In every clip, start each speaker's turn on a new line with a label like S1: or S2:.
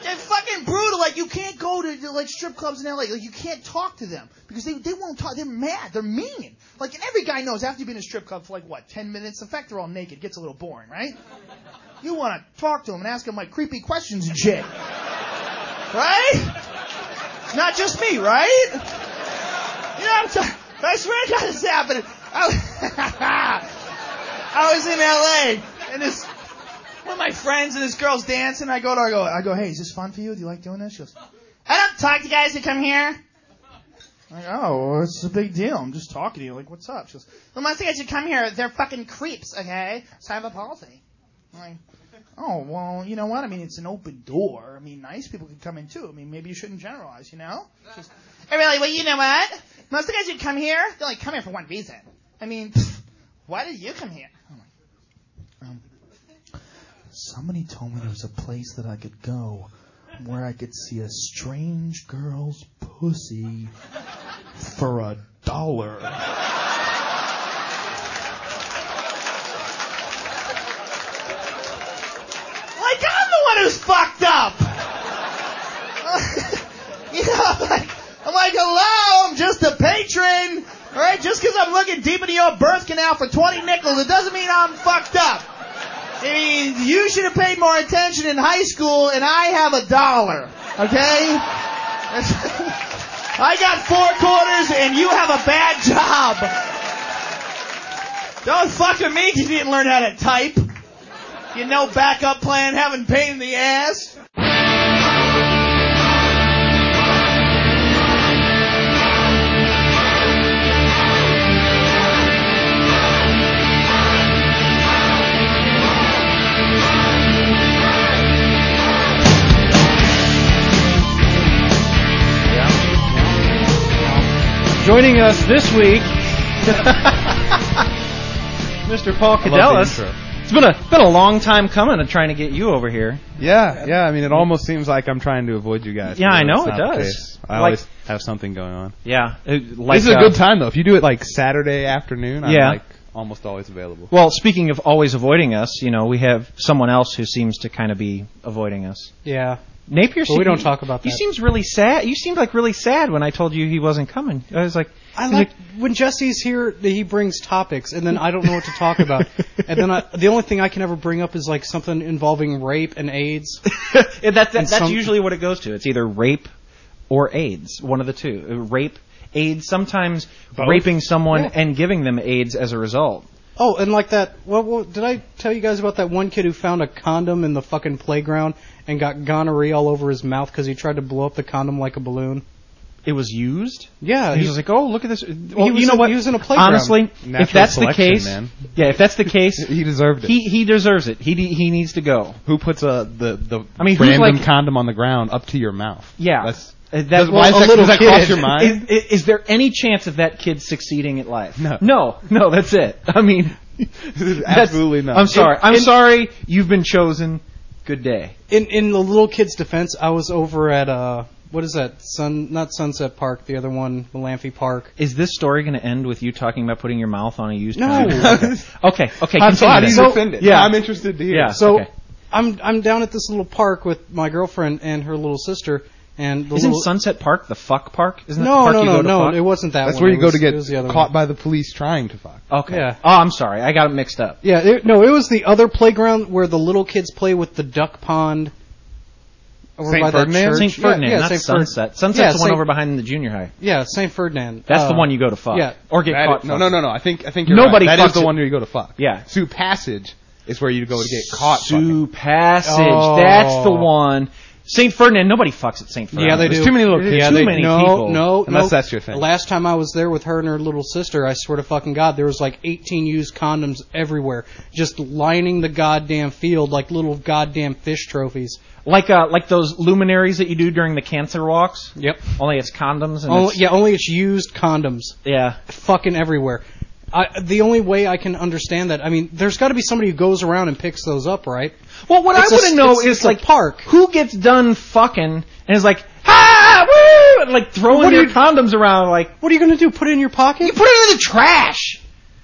S1: They're fucking brutal. Like, you can't go to like strip clubs in LA. Like, you can't talk to them because they won't talk. They're mad. They're mean. Like, and every guy knows after you've been in a strip club for like, what, 10 minutes? In fact, they're all naked. It gets a little boring, right? You want to talk to them and ask them like creepy questions and shit. Right? It's not just me, right? You know what I'm talking? I swear to God, this happened. I was in LA and one of my friends and this girl's dancing. I go, hey, is this fun for you? Do you like doing this? She goes, I don't talk to guys that come here. I'm like, oh, well, it's a big deal. I'm just talking to you. Like, what's up? She goes, well, most guys that come here, they're fucking creeps, okay? So I have a policy. I'm like, oh, well, you know what? I mean, it's an open door. I mean, nice people can come in, too. I mean, maybe you shouldn't generalize, you know? I really, well, you know what? Most of the guys who come here, they only come here for one reason. I mean, why did you come here? Somebody told me there was a place that I could go where I could see a strange girl's pussy for $1. Like, I'm the one who's fucked up. You know, I'm like, hello, I'm just a patron. All right, just because I'm looking deep into your birth canal for 20 nickels, it doesn't mean I'm fucked up. I mean, you should have paid more attention in high school, and I have $1. Okay? I got 4 quarters, and you have a bad job. Don't fuck with me because you didn't learn how to type. You know, backup plan, having pain in the ass.
S2: Joining us this week, Mr. Paul Cadellis. It's been a long time coming to trying to get you over here.
S3: Yeah. I mean, it almost seems like I'm trying to avoid you guys.
S2: Yeah, I know it does.
S3: I always have something going on.
S2: Yeah,
S3: this is a good time though. If you do it like Saturday afternoon, I'm like almost always available.
S2: Well, speaking of always avoiding us, you know, we have someone else who seems to kind of be avoiding us.
S4: Yeah.
S2: Napier,
S4: we don't talk about that.
S2: He seems really sad. You seemed like really sad when I told you he wasn't coming. I was like,
S4: when Jesse's here, he brings topics, and then I don't know what to talk about. And then the only thing I can ever bring up is like something involving rape and AIDS.
S2: That's usually what it goes to. It's either rape or AIDS, one of the two. Rape, AIDS, sometimes both. Raping someone and giving them AIDS as a result.
S4: Oh, and like that, well, did I tell you guys about that one kid who found a condom in the fucking playground and got gonorrhea all over his mouth because he tried to blow up the condom like a balloon?
S2: It was used?
S4: Yeah.
S2: He was like, oh, look at this. Well,
S4: you know what? He was in a playground.
S2: Honestly, if that's the case,
S3: man.
S2: Yeah, if that's the case,
S3: he deserved it.
S2: He deserves it. He needs to go.
S3: Who puts the random condom on the ground up to your mouth?
S2: Yeah.
S3: Does that cross your mind?
S2: Is there any chance of that kid succeeding at life?
S3: No,
S2: that's it. I mean,
S3: absolutely not.
S2: I'm sorry. I'm sorry. You've been chosen. Good day.
S4: In the little kid's defense, I was over at what is that? Not Sunset Park. The other one, Malamphy Park.
S2: Is this story going to end with you talking about putting your mouth on a used?
S4: No.
S2: Okay.
S3: How do you defend it? Yeah, I'm interested to hear.
S2: Yeah.
S4: So I'm down at this little park with my girlfriend and her little sister. And
S2: Isn't Sunset Park the fuck park? Isn't
S4: no,
S2: that the park you go to fuck?
S4: It wasn't that
S3: That's
S4: one.
S3: Where you go to get caught by the police trying to fuck.
S2: Okay.
S4: Yeah.
S2: Oh, I'm sorry. I got it mixed up.
S4: Yeah, it was the other playground where the little kids play with the duck pond. Over by that church.
S2: St. Ferdinand, not Sunset. Sunset's the one over behind the junior high.
S4: Yeah, St. Ferdinand.
S2: That's the one you go to fuck.
S4: Yeah.
S2: Or get caught.
S3: No. I think you're right. That is the one where you go to fuck.
S2: Yeah.
S3: Sioux Passage is where you go to get caught.
S2: Sioux Passage. That's the one. St. Ferdinand, nobody fucks at St. Ferdinand.
S4: Yeah, they do.
S3: There's too many little kids.
S2: Too many people.
S4: No.
S3: Unless that's your thing.
S4: Last time I was there with her and her little sister, I swear to fucking God, there was like 18 used condoms everywhere, just lining the goddamn field like little goddamn fish trophies.
S2: Like those luminaries that you do during the cancer walks?
S4: Yep.
S2: Only it's condoms. And
S4: only it's used condoms.
S2: Yeah.
S4: Fucking everywhere. The only way I can understand that, I mean, there's got to be somebody who goes around and picks those up, right?
S2: Well, what I want to know is, like,
S4: park.
S2: Who gets done fucking and is like, ha, woo, and, like, throwing their condoms around, like...
S4: What are you going to do, put it in your pocket?
S2: You put it in the trash!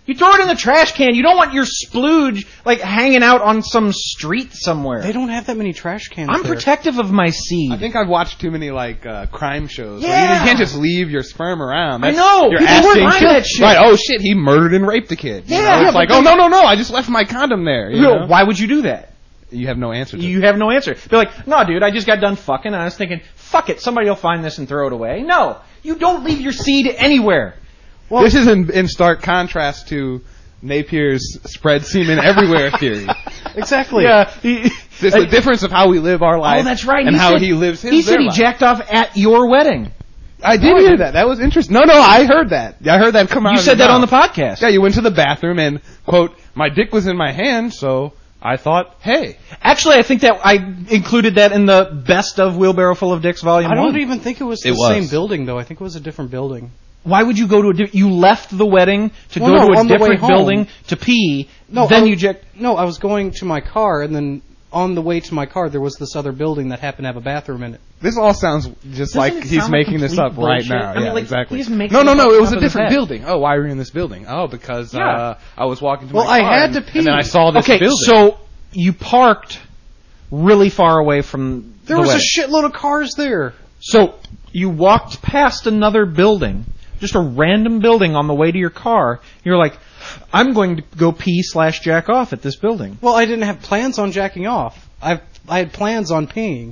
S2: You throw it in the trash can. You don't want your splooge like hanging out on some street somewhere.
S4: They don't have that many trash cans.
S2: I'm protective of my seed.
S3: I think I've watched too many like crime shows.
S2: Yeah.
S3: Where you can't just leave your sperm around.
S2: I know.
S3: You're
S2: People
S3: asking
S2: wouldn't mind that shit.
S3: Right? Oh shit, he murdered and raped a kid.
S2: Yeah.
S3: You know? It's like, oh no, I just left my condom there. You know?
S2: Why would you do that?
S3: You have no answer to
S2: You have no answer. They're like, no, dude, I just got done fucking, and I was thinking, fuck it, somebody will find this and throw it away. No, you don't leave your seed anywhere.
S3: Well, this is in stark contrast to Napier's spread semen everywhere theory.
S4: Exactly.
S2: Yeah.
S3: There's the difference of how we live our life.
S2: Oh, that's right.
S3: And how he lives his
S2: He said he
S3: life.
S2: jacked off at your wedding.
S3: I did hear that. That was interesting. No, I heard that. I heard that come out.
S2: You
S3: of
S2: said
S3: his
S2: that on the
S3: mouth.
S2: podcast.
S3: Yeah, you went to the bathroom and, quote, my dick was in my hand, so I thought, hey.
S2: Actually, I think that I included that in the Best of Wheelbarrow Full of Dicks Volume 1.
S4: I don't even think it was the same building, though. I think it was a different building.
S2: Why would you go to you left the wedding to go to a different building to pee, No,
S4: I was going to my car, and then on the way to my car, there was this other building that happened to have a bathroom in it.
S3: This all sounds just like he's making this up right now.
S2: I mean, like,
S3: exactly.
S2: No,
S3: it was a different building. Oh, why were you in this building? Oh, because I was walking to my car.
S4: Well, I had to pee.
S3: And then I saw this building.
S2: So you parked really far away from
S4: There was a shitload of cars there.
S2: So you walked past another building, just a random building on the way to your car. You're like, I'm going to go pee/jack off at this building.
S4: Well, I didn't have plans on jacking off. I had plans on peeing.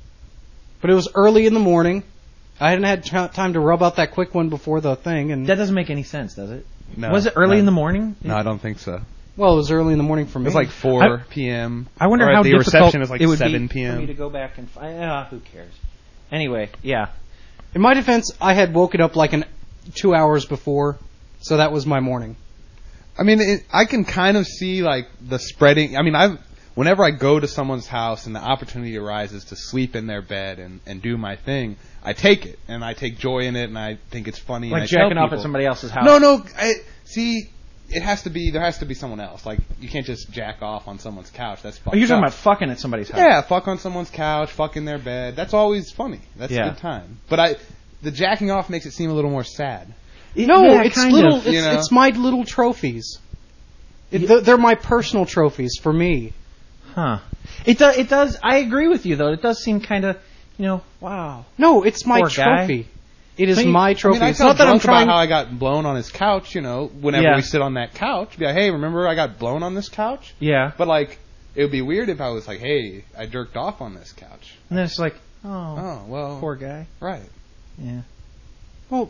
S4: But it was early in the morning. I hadn't had time to rub out that quick one before the thing. And
S2: that doesn't make any sense, does it?
S3: No.
S2: Was it early in the morning?
S3: No, I don't think so.
S4: Well, it was early in the morning for me.
S3: It was like 4 p.m.
S2: I wonder
S3: or
S2: how
S3: the
S2: difficult
S3: reception is like
S2: it would
S3: 7
S2: be
S3: p.m.
S2: for me to go back and who cares? Anyway, yeah.
S4: In my defense, I had woken up like 2 hours before, so that was my morning.
S3: I mean, I can kind of see like the spreading. I mean, whenever I go to someone's house and the opportunity arises to sleep in their bed and do my thing, I take it and I take joy in it and I think it's funny.
S2: Like
S3: and I
S2: jacking
S3: tell
S2: off at somebody else's house.
S3: No. See, there has to be someone else. Like you can't just jack off on someone's couch. That's fucked
S2: You're talking
S3: up.
S2: about fucking at somebody's house.
S3: Yeah, fuck on someone's couch, fuck in their bed. That's always funny. That's a good time. But the jacking off makes it seem a little more sad.
S4: It's my little trophies. They're my personal trophies for me.
S2: Huh. It does. I agree with you though. It does seem kind of, wow.
S4: No, it's my
S2: Poor
S4: trophy.
S2: Guy.
S4: It is my trophy.
S3: I mean,
S4: it's not that I'm trying
S3: about how I got blown on his couch. Whenever we sit on that couch, be like, hey, remember I got blown on this couch?
S2: Yeah.
S3: But like, it would be weird if I was like, hey, I jerked off on this couch.
S2: And then it's like,
S3: well,
S2: poor guy.
S3: Right.
S2: Yeah.
S4: Well,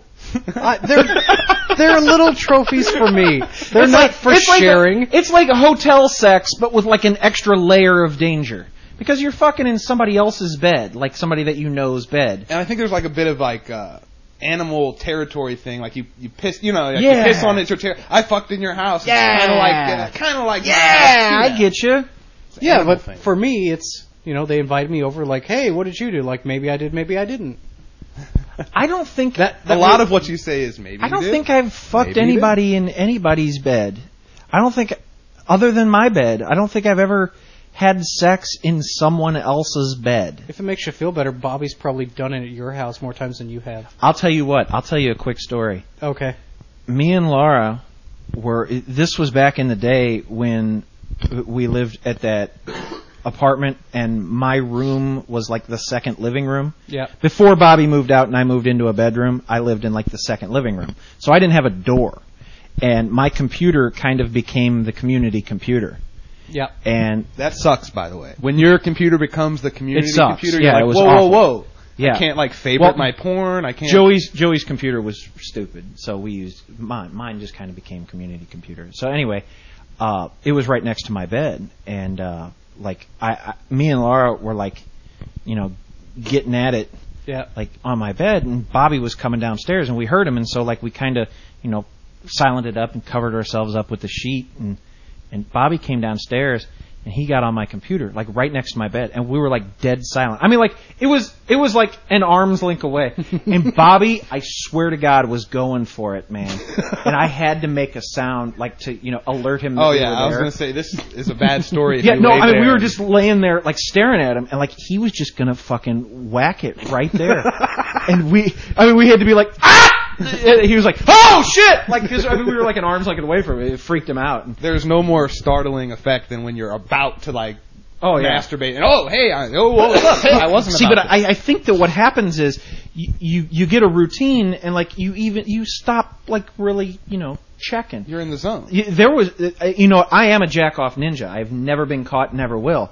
S4: they're little trophies for me. They're not for sharing.
S2: It's like a hotel sex, but with like an extra layer of danger. Because you're fucking in somebody else's bed, like somebody that you know's bed.
S3: And I think there's like a bit of like animal territory thing. Like you piss, you piss on it. It's your I fucked in your house.
S2: Yeah.
S3: It's kind of like.
S2: Yeah, I get you.
S4: Yeah, but for me, it's they invited me over. Like, hey, what did you do? Like, maybe I did, maybe I didn't.
S2: I don't think
S3: that a lot of what you say is maybe.
S2: I don't think I've fucked anybody in anybody's bed. I don't think, other than my bed, I don't think I've ever had sex in someone else's bed.
S4: If it makes you feel better, Bobby's probably done it at your house more times than you have.
S2: I'll tell you what. I'll tell you a quick story.
S4: Okay.
S2: Me and Laura this was back in the day when we lived at that apartment and my room was like the second living room.
S4: Yeah.
S2: Before Bobby moved out and I moved into a bedroom, I lived in like the second living room. So I didn't have a door. And my computer kind of became the community computer.
S4: Yeah.
S2: And
S3: that sucks, by the way. When your computer becomes the community computer,
S2: yeah,
S3: you're like, whoa.
S2: Yeah.
S3: I can't like favorite my porn. I can't.
S2: Joey's computer was stupid, so we used mine. Mine just kind of became community computer. So anyway, it was right next to my bed, and me and Laura were like, getting at it, like on my bed, and Bobby was coming downstairs, and we heard him, and so like we kind of, silent it up and covered ourselves up with the sheet, and Bobby came downstairs. And he got on my computer, like right next to my bed, and we were like dead silent. I mean, like it was like an arm's length away. And Bobby, I swear to God, was going for it, man. And I had to make a sound, like to alert him. That we were there.
S3: I was gonna say this is a bad story.
S2: Yeah, no, I mean we were just laying there, like staring at him, and like he was just gonna fucking whack it right there. And we had to be like, ah! he was like, "Oh shit!" Like, cause, I mean, we were like an arm's length away from it. It freaked him out.
S3: There's no more startling effect than when you're about to like masturbate and what's up? Hey, I wasn't.
S2: See,
S3: about
S2: but I think that what happens is you get a routine and like you stop like really checking.
S3: You're in the zone.
S2: There was I am a jack off ninja. I've never been caught, never will.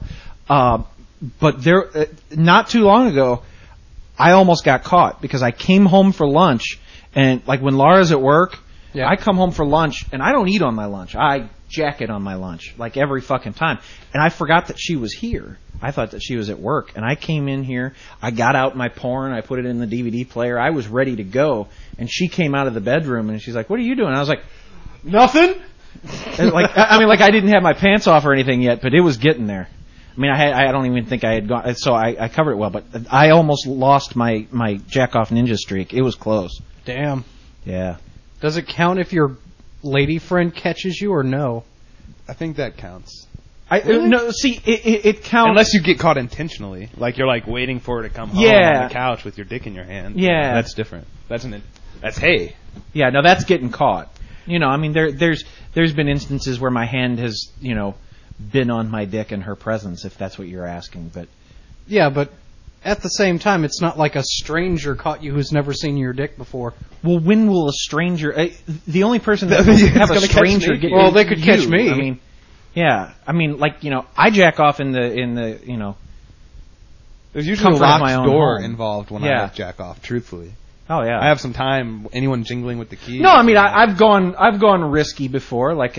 S2: But there not too long ago, I almost got caught because I came home for lunch and like when Laura's at work, I come home for lunch and I don't eat on my lunch. I jack it on my lunch like every fucking time. And I forgot that she was here. I thought that she was at work. And I came in here. I got out my porn. I put it in the DVD player. I was ready to go. And she came out of the bedroom and she's like, "What are you doing?" And I was like, "Nothing." And like I didn't have my pants off or anything yet, but it was getting there. I mean, I don't even think I had gone. So I covered it well. But I almost lost my jack off ninja streak. It was close.
S4: Damn.
S2: Yeah.
S4: Does it count if your lady friend catches you or no?
S3: I think that counts.
S2: No, see, it counts
S3: unless you get caught intentionally, like you're like waiting for her to come home on the couch with your dick in your hand.
S2: Yeah,
S3: that's different. That's hey.
S2: Yeah, no, that's getting caught. I mean, there's been instances where my hand has been on my dick in her presence, if that's what you're asking. But
S4: yeah, but at the same time, it's not like a stranger caught you who's never seen your dick before.
S2: Well, when will a stranger? The only person that would have a stranger get
S4: well, they could catch me.
S2: I mean, yeah. I mean, like I jack off in the
S3: There's usually a locked door
S2: home.
S3: Involved when I jack off. Truthfully.
S2: Oh yeah.
S3: I have some time. Anyone jingling with the key?
S2: No, I mean I've gone risky before. Like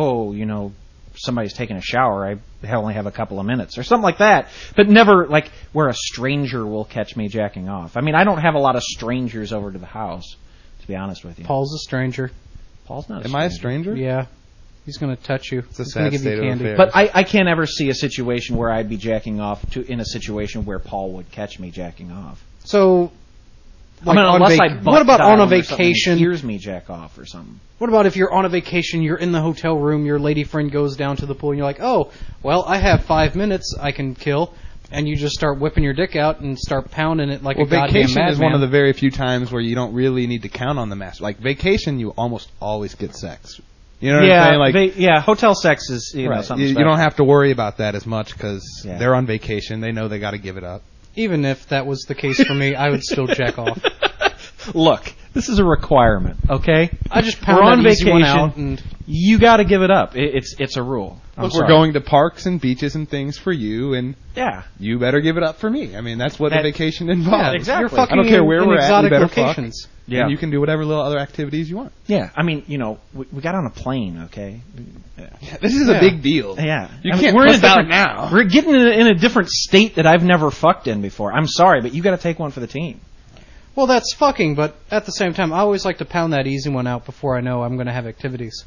S2: somebody's taking a shower. I only have a couple of minutes or something like that. But never like where a stranger will catch me jacking off. I mean I don't have a lot of strangers over to the house. To be honest with you.
S4: Paul's a stranger.
S2: Paul's not.
S3: Am I a stranger?
S4: Yeah. He's going to touch you.
S3: It's a sad state of affairs.
S2: But I can't ever see a situation where I'd be jacking off in a situation where Paul would catch me jacking off.
S4: So, like
S2: what
S4: about on a vacation?
S2: Hears me jack off or something.
S4: What about if you're on a vacation, you're in the hotel room, your lady friend goes down to the pool, and you're like, "Oh, well, I have 5 minutes I can kill," and you just start whipping your dick out and start pounding it like a goddamn madman.
S3: Vacation is one of the very few times where you don't really need to count on the master. Like vacation, you almost always get sex. You know what I'm saying? Like,
S2: hotel sex is something
S3: you don't have to worry about that as much because they're on vacation. They know they got to give it up.
S4: Even if that was the case for me, I would still jack off.
S2: Look, this is a requirement, okay?
S4: I just pound
S2: on
S4: that easy
S2: vacation.
S4: One out and
S2: you got to give it up. It's a rule.
S3: Look, we're going to parks and beaches and things for you, and you better give it up for me. I mean, that's what the vacation involves.
S2: Yeah, exactly.
S4: You're fucking
S3: I don't care where we're at. We better
S4: locations.
S3: Fuck. Yeah. And you can do whatever little other activities you want.
S2: Yeah, I mean, we got on a plane, okay?
S3: Yeah, this is a big deal.
S2: Yeah.
S3: You can't push out now.
S2: We're getting in a different state that I've never fucked in before. I'm sorry, but you got to take one for the team.
S4: Well, that's fucking, but at the same time, I always like to pound that easy one out before I know I'm going to have activities.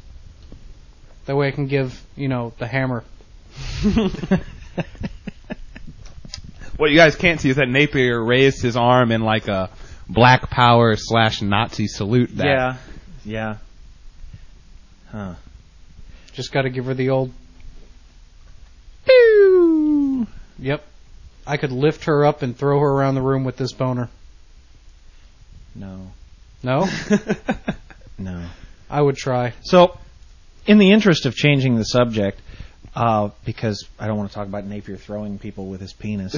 S4: That way I can give, the hammer.
S3: What you guys can't see is that Napier raised his arm in like a Black Power / Nazi salute.
S2: Yeah. Huh.
S4: Just got to give her the old...
S2: Pew!
S4: Yep. I could lift her up and throw her around the room with this boner.
S2: No.
S4: No?
S2: No.
S4: I would try.
S2: So, in the interest of changing the subject, because I don't want to talk about Napier throwing people with his penis,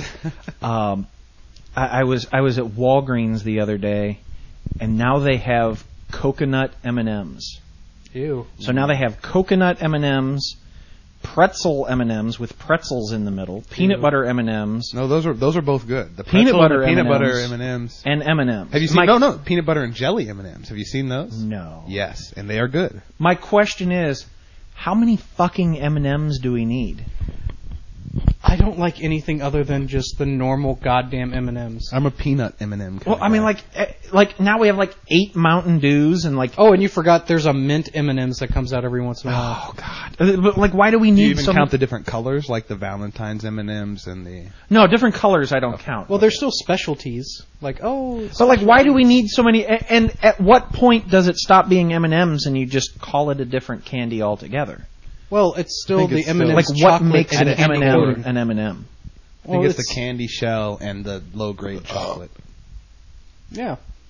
S2: I was at Walgreens the other day, and now they have coconut M&Ms.
S4: Ew.
S2: So now they have coconut M&Ms, pretzel M&Ms with pretzels in the middle, peanut butter M&Ms.
S3: No, those are both good. The
S2: peanut butter
S3: M&Ms
S2: and M&Ms.
S3: Have you seen? No, peanut butter and jelly M&Ms. Have you seen those?
S2: No.
S3: Yes, and they are good.
S2: My question is, how many fucking M&Ms do we need?
S4: I don't like anything other than just the normal goddamn M&Ms.
S3: I'm a peanut M&M guy.
S2: Well, I mean, like now we have like 8 Mountain Dews and like.
S4: Oh, and you forgot there's a mint M&Ms that comes out every once in a while.
S2: Oh God! But like, why do we need?
S3: Do you even count the different colors, like the Valentine's M&Ms and the?
S2: No, different colors I don't count.
S4: Well, there's still specialties. Like
S2: but like, why do we need so many? And at what point does it stop being M&Ms and you just call it a different candy altogether?
S4: Well, it's still the M&M's
S2: like what makes an
S4: M&M
S2: an M&M?
S3: I think it's the candy shell and the low-grade chocolate.
S4: Yeah.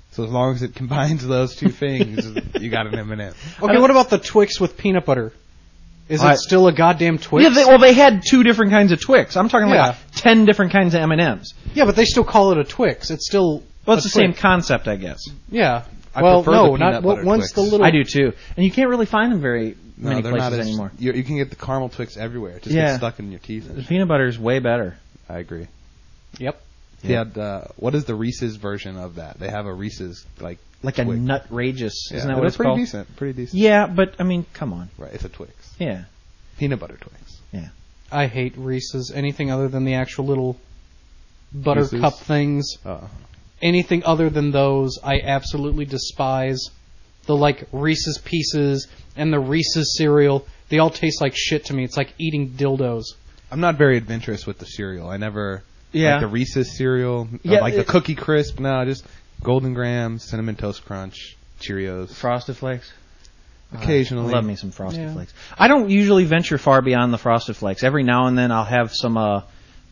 S3: So as long as it combines those two things, you got an M&M.
S4: Okay, what about the Twix with peanut butter? Is it still a goddamn Twix?
S2: Yeah, they had 2 different kinds of Twix. I'm talking
S4: Yeah.
S2: like 10 different kinds of M&Ms.
S4: Yeah, but they still call it a Twix. It's still
S2: Well, it's
S4: a
S2: the same
S4: Twix.
S2: concept, I guess.
S4: Yeah.
S3: I
S4: Well,
S3: prefer
S4: no,
S3: the peanut
S4: not
S3: butter
S4: once the
S3: Twix.
S4: little.
S2: I do too. And you can't really find them very many
S3: they're
S2: places
S3: not
S2: anymore.
S3: You can get the caramel Twix everywhere. It just
S2: Yeah.
S3: gets stuck in your teeth.
S2: The peanut butter is way better.
S3: I agree.
S4: Yep.
S3: Yeah. What is the Reese's version of that? They have a Reese's
S2: Like
S3: Twix.
S2: a Nutrageous.
S3: Yeah,
S2: Isn't that
S3: but
S2: what it's
S3: pretty
S2: called?
S3: decent. Pretty decent.
S2: Yeah, but I mean, come on.
S3: Right. It's a Twix.
S2: Yeah.
S3: Peanut butter Twix.
S4: I hate Reese's. Anything other than the actual little buttercup
S3: Reese's?
S4: things. Anything other than those, I absolutely despise. The like Reese's Pieces and the Reese's cereal, they all taste like shit to me. It's like eating dildos.
S3: I'm not very adventurous with the cereal. I never
S2: Yeah.
S3: like the Reese's cereal.
S2: Yeah,
S3: Like the Cookie Crisp. No, just Golden Grahams, Cinnamon Toast Crunch, Cheerios.
S2: Frosted Flakes.
S3: Occasionally.
S2: I love me some Frosted
S4: Yeah.
S2: Flakes. I don't usually venture far beyond the Frosted Flakes. Every now and then I'll have some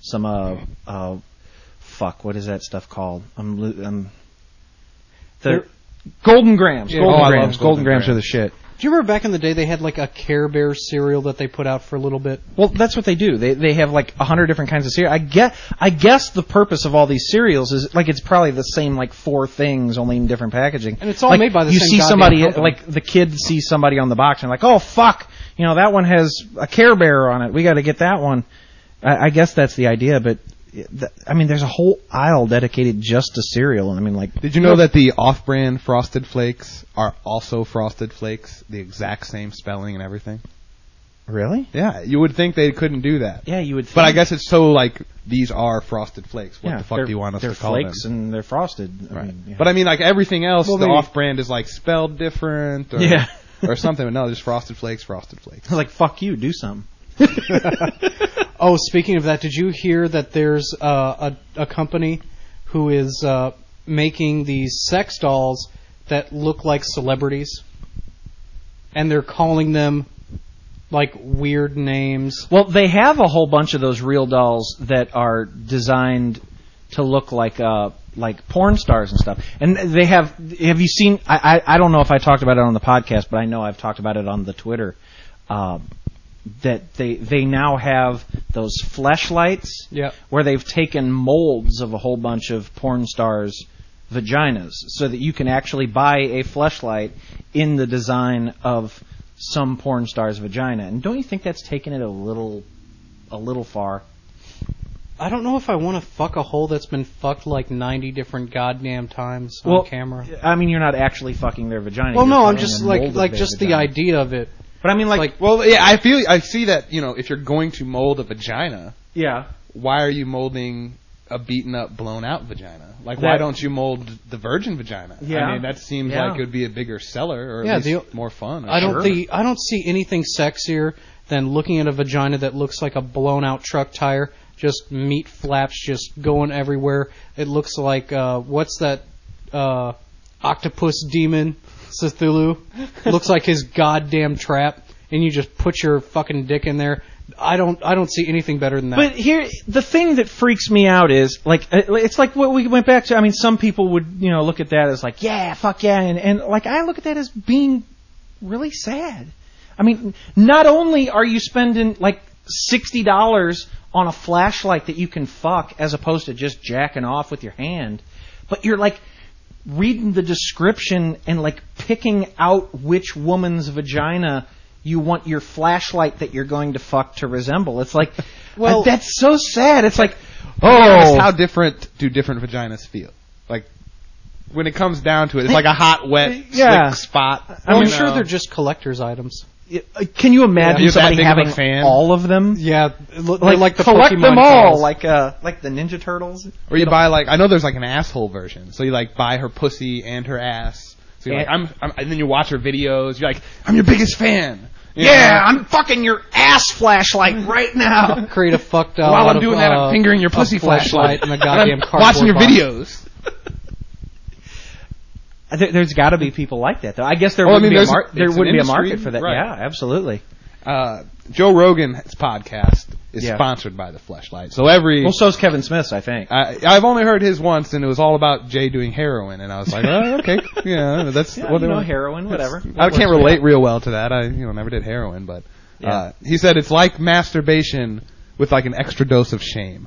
S2: fuck, what is that stuff called? The Golden Grams.
S4: Yeah.
S2: Golden
S3: Oh, I
S2: Grams.
S3: love
S2: Golden
S3: Golden
S2: Grams are the
S3: Grams.
S2: shit.
S4: Do you remember back in the day they had like a Care Bear cereal that they put out for a little bit?
S2: Well, that's what they do. They have like 100 different kinds of cereal. I guess the purpose of all these cereals is like it's probably the same like 4 things only in different packaging.
S4: And it's all
S2: like,
S4: made by the
S2: you
S4: same
S2: see
S4: goddamn
S2: somebody
S4: company.
S2: like the kid sees somebody on the box and like, oh fuck, that one has a Care Bear on it. We got to get that one. I guess that's the idea, but I mean, there's a whole aisle dedicated just to cereal, and I mean, like,
S3: Did you know that the off-brand Frosted Flakes are also Frosted Flakes, the exact same spelling and everything?
S2: really?
S3: Yeah, you would think they couldn't do that.
S2: Yeah, you would. Think.
S3: But I guess it's so like these are Frosted Flakes. What
S2: yeah,
S3: the fuck do you want us
S2: they're
S3: to call
S2: flakes
S3: them?
S2: and they're frosted. I
S3: Right.
S2: mean, yeah.
S3: But I mean, like everything else,
S4: Well,
S3: the
S4: they-
S3: off-brand is like spelled different, or,
S2: Yeah.
S3: or something. But no, just Frosted Flakes, Frosted Flakes.
S2: I was like, fuck you, do something.
S4: Oh, speaking of that, did you hear that there's a company who is making these sex dolls that look like celebrities? And they're calling them like weird names.
S2: Well, they have a whole bunch of those real dolls that are designed to look like porn stars and stuff. And they have you seen, I don't know if I talked about it on the podcast, but I know I've talked about it on the Twitter, that they now have those fleshlights
S4: Yeah.
S2: where they've taken molds of a whole bunch of porn stars' vaginas so that you can actually buy a fleshlight in the design of some porn star's vagina. And don't you think that's taken it a little far?
S4: I don't know if I want to fuck a hole that's been fucked like 90 different goddamn times
S2: Well,
S4: on camera.
S2: I mean, you're not actually fucking their vagina.
S4: Well,
S2: you're
S4: no, I'm
S2: fucking
S4: just
S2: a mold
S4: like
S2: of their
S4: just the
S2: vagina.
S4: idea of it.
S2: But I mean, like
S3: Well, yeah, I see that, if you're going to mold a vagina,
S2: yeah.
S3: why are you molding a beaten up, blown out vagina? Like, why
S2: That-
S3: don't you mold the virgin vagina?
S2: Yeah.
S3: I mean, that seems
S2: Yeah.
S3: like it would be a bigger seller, or
S4: Yeah,
S3: at least more fun. or
S4: I don't
S3: sure.
S4: I don't see anything sexier than looking at a vagina that looks like a blown out truck tire, just meat flaps just going everywhere. It looks like what's that octopus demon Cthulhu? Looks like his goddamn trap, and you just put your fucking dick in there. I don't see anything better than that.
S2: But here, the thing that freaks me out is like it's like what we went back to. I mean, some people would look at that as like, yeah, fuck yeah, and like I look at that as being really sad. I mean, not only are you spending like $60 on a flashlight that you can fuck as opposed to just jacking off with your hand, but you're like reading the description and like picking out which woman's vagina you want your flashlight that you're going to fuck to resemble. It's like,
S4: Well-
S2: that's so sad. It's like,
S3: Honest, how different do different vaginas feel? Like, when it comes down to it, it's like a hot, wet,
S2: Yeah.
S3: slick spot.
S4: I'm
S3: you
S4: sure
S3: know?
S4: they're just collector's items.
S2: can you imagine
S3: You're that
S2: somebody
S3: big of a
S2: having
S3: fan?
S2: all of them?
S4: Yeah, they're like the
S2: collect
S4: Pokemon
S2: them all,
S4: cards.
S2: like the Ninja Turtles.
S3: Or you buy I know there's like an asshole version. So you like buy her pussy and her ass. So you're
S2: And-
S3: like, and then you watch her videos. You're like, I'm your biggest fan. You
S2: Yeah,
S3: know?
S2: I'm fucking your ass flashlight right now.
S4: Create a fucked up.
S3: While I'm doing that, I'm fingering your pussy flashlight.
S4: and a
S3: And
S4: goddamn
S3: I'm
S4: cardboard
S3: watching your
S4: box.
S3: videos.
S2: There's got to be people like that, though. I guess there
S3: Well, I
S2: wouldn't
S3: mean,
S2: be
S3: it's
S2: there
S3: an
S2: wouldn't be a
S3: industry,
S2: market for that.
S3: right.
S2: Yeah, absolutely.
S3: Joe Rogan's podcast is
S2: Yeah.
S3: sponsored by the Fleshlight. So every
S2: Well, so's Kevin Smith's, I think.
S3: I've only heard his once, and it was all about Jay doing heroin, and I was like, oh, okay, yeah, that's
S2: Yeah,
S3: what
S2: you
S3: they
S2: know,
S3: want.
S2: heroin, whatever.
S3: I can't relate real well to that. I never did heroin, but he said it's like masturbation with like an extra dose of shame.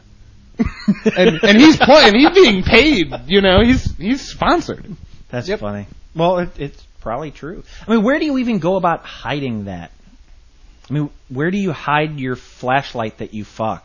S3: and he's playing. He's being paid. He's sponsored.
S2: That's funny. Well, it's probably true. I mean, where do you even go about hiding that? I mean, where do you hide your flashlight that you fuck?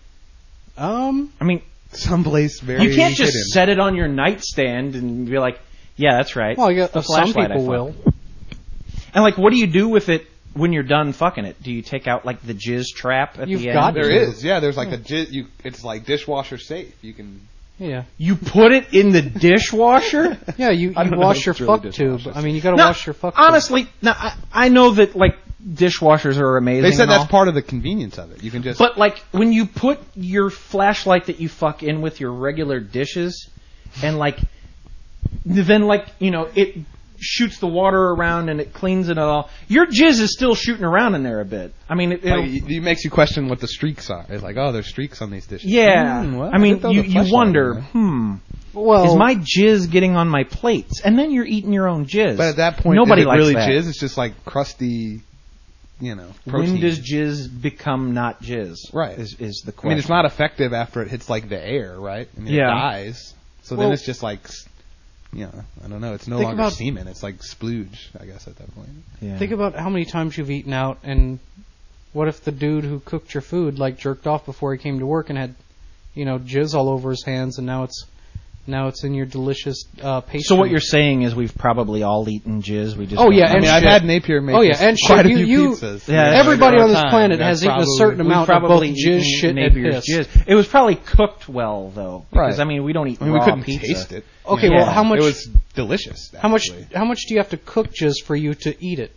S2: I mean,
S3: someplace very.
S2: You can't just
S3: hidden.
S2: set it on your nightstand and be like, "Yeah, that's right."
S4: Well,
S2: the
S4: some
S2: flashlight I
S4: people
S2: fucked.
S4: will.
S2: And like, what do you do with it when you're done fucking it? Do you take out like the jizz trap at
S4: You've
S2: the
S4: got
S2: end?
S3: There is, yeah. There's like a jizz. It's like dishwasher safe. You can.
S4: Yeah.
S2: You put it in the dishwasher?
S4: Yeah, you
S3: I don't know
S4: wash
S3: if
S4: your
S3: it's really
S4: fuck tube.
S3: dishwasher.
S4: I mean, you got to
S2: Now,
S4: wash your fuck tube.
S2: honestly, now I know that like dishwashers are amazing.
S3: They said
S2: and
S3: that's
S2: all,
S3: part of the convenience of it. You can just.
S2: but like when you put your flashlight that you fuck in with your regular dishes, and like then like it shoots the water around and it cleans it all. Your jizz is still shooting around in there a bit. I mean,
S3: it makes you question what the streaks are. It's like, oh, there's streaks on these dishes.
S2: yeah.
S3: Well,
S2: I mean,
S3: could throw the
S2: you
S3: fleshlight
S2: wonder,
S3: in there.
S4: Well,
S2: is my jizz getting on my plates? And then you're eating your own jizz.
S3: But at that point,
S2: nobody
S3: is it
S2: likes
S3: really
S2: that.
S3: jizz? It's just like crusty, protein.
S2: When does jizz become not jizz?
S3: Right.
S2: Is the question.
S3: I mean, it's not effective after it hits like the air, right? I mean,
S2: Yeah.
S3: it dies. So then it's just like, I don't know. It's no
S4: Think
S3: longer
S4: about-
S3: semen. It's like splooge, I guess, at that point.
S2: Yeah.
S4: think about how many times you've eaten out, and what if the dude who cooked your food like jerked off before he came to work and had, jizz all over his hands, and now it's in your delicious pastry.
S2: So what you're saying is we've probably all eaten jizz. We just
S4: Oh,
S2: don't
S4: yeah,
S2: know.
S3: I mean,
S4: and
S3: I've
S4: shit.
S3: had Napier make
S4: Oh, yeah, and shit,
S3: quite a
S4: you-
S3: few
S4: you-
S3: pizzas.
S2: Yeah,
S4: everybody on this
S3: Time.
S4: planet
S3: That's
S4: has eaten a
S3: probably-
S4: certain
S2: We've
S4: amount of
S2: probably
S4: both jizz,
S2: eaten
S4: shit, and
S2: Napier's
S4: piss.
S2: jizz. It was probably cooked well, though. Because,
S3: Right.
S2: I mean, we don't eat
S3: I mean, we
S2: raw
S3: couldn't
S2: pizza.
S3: taste it.
S4: Okay,
S2: Yeah.
S4: well, how much?
S3: It was delicious.
S4: How much?
S3: actually.
S4: How much do you have to cook jizz for you to eat it?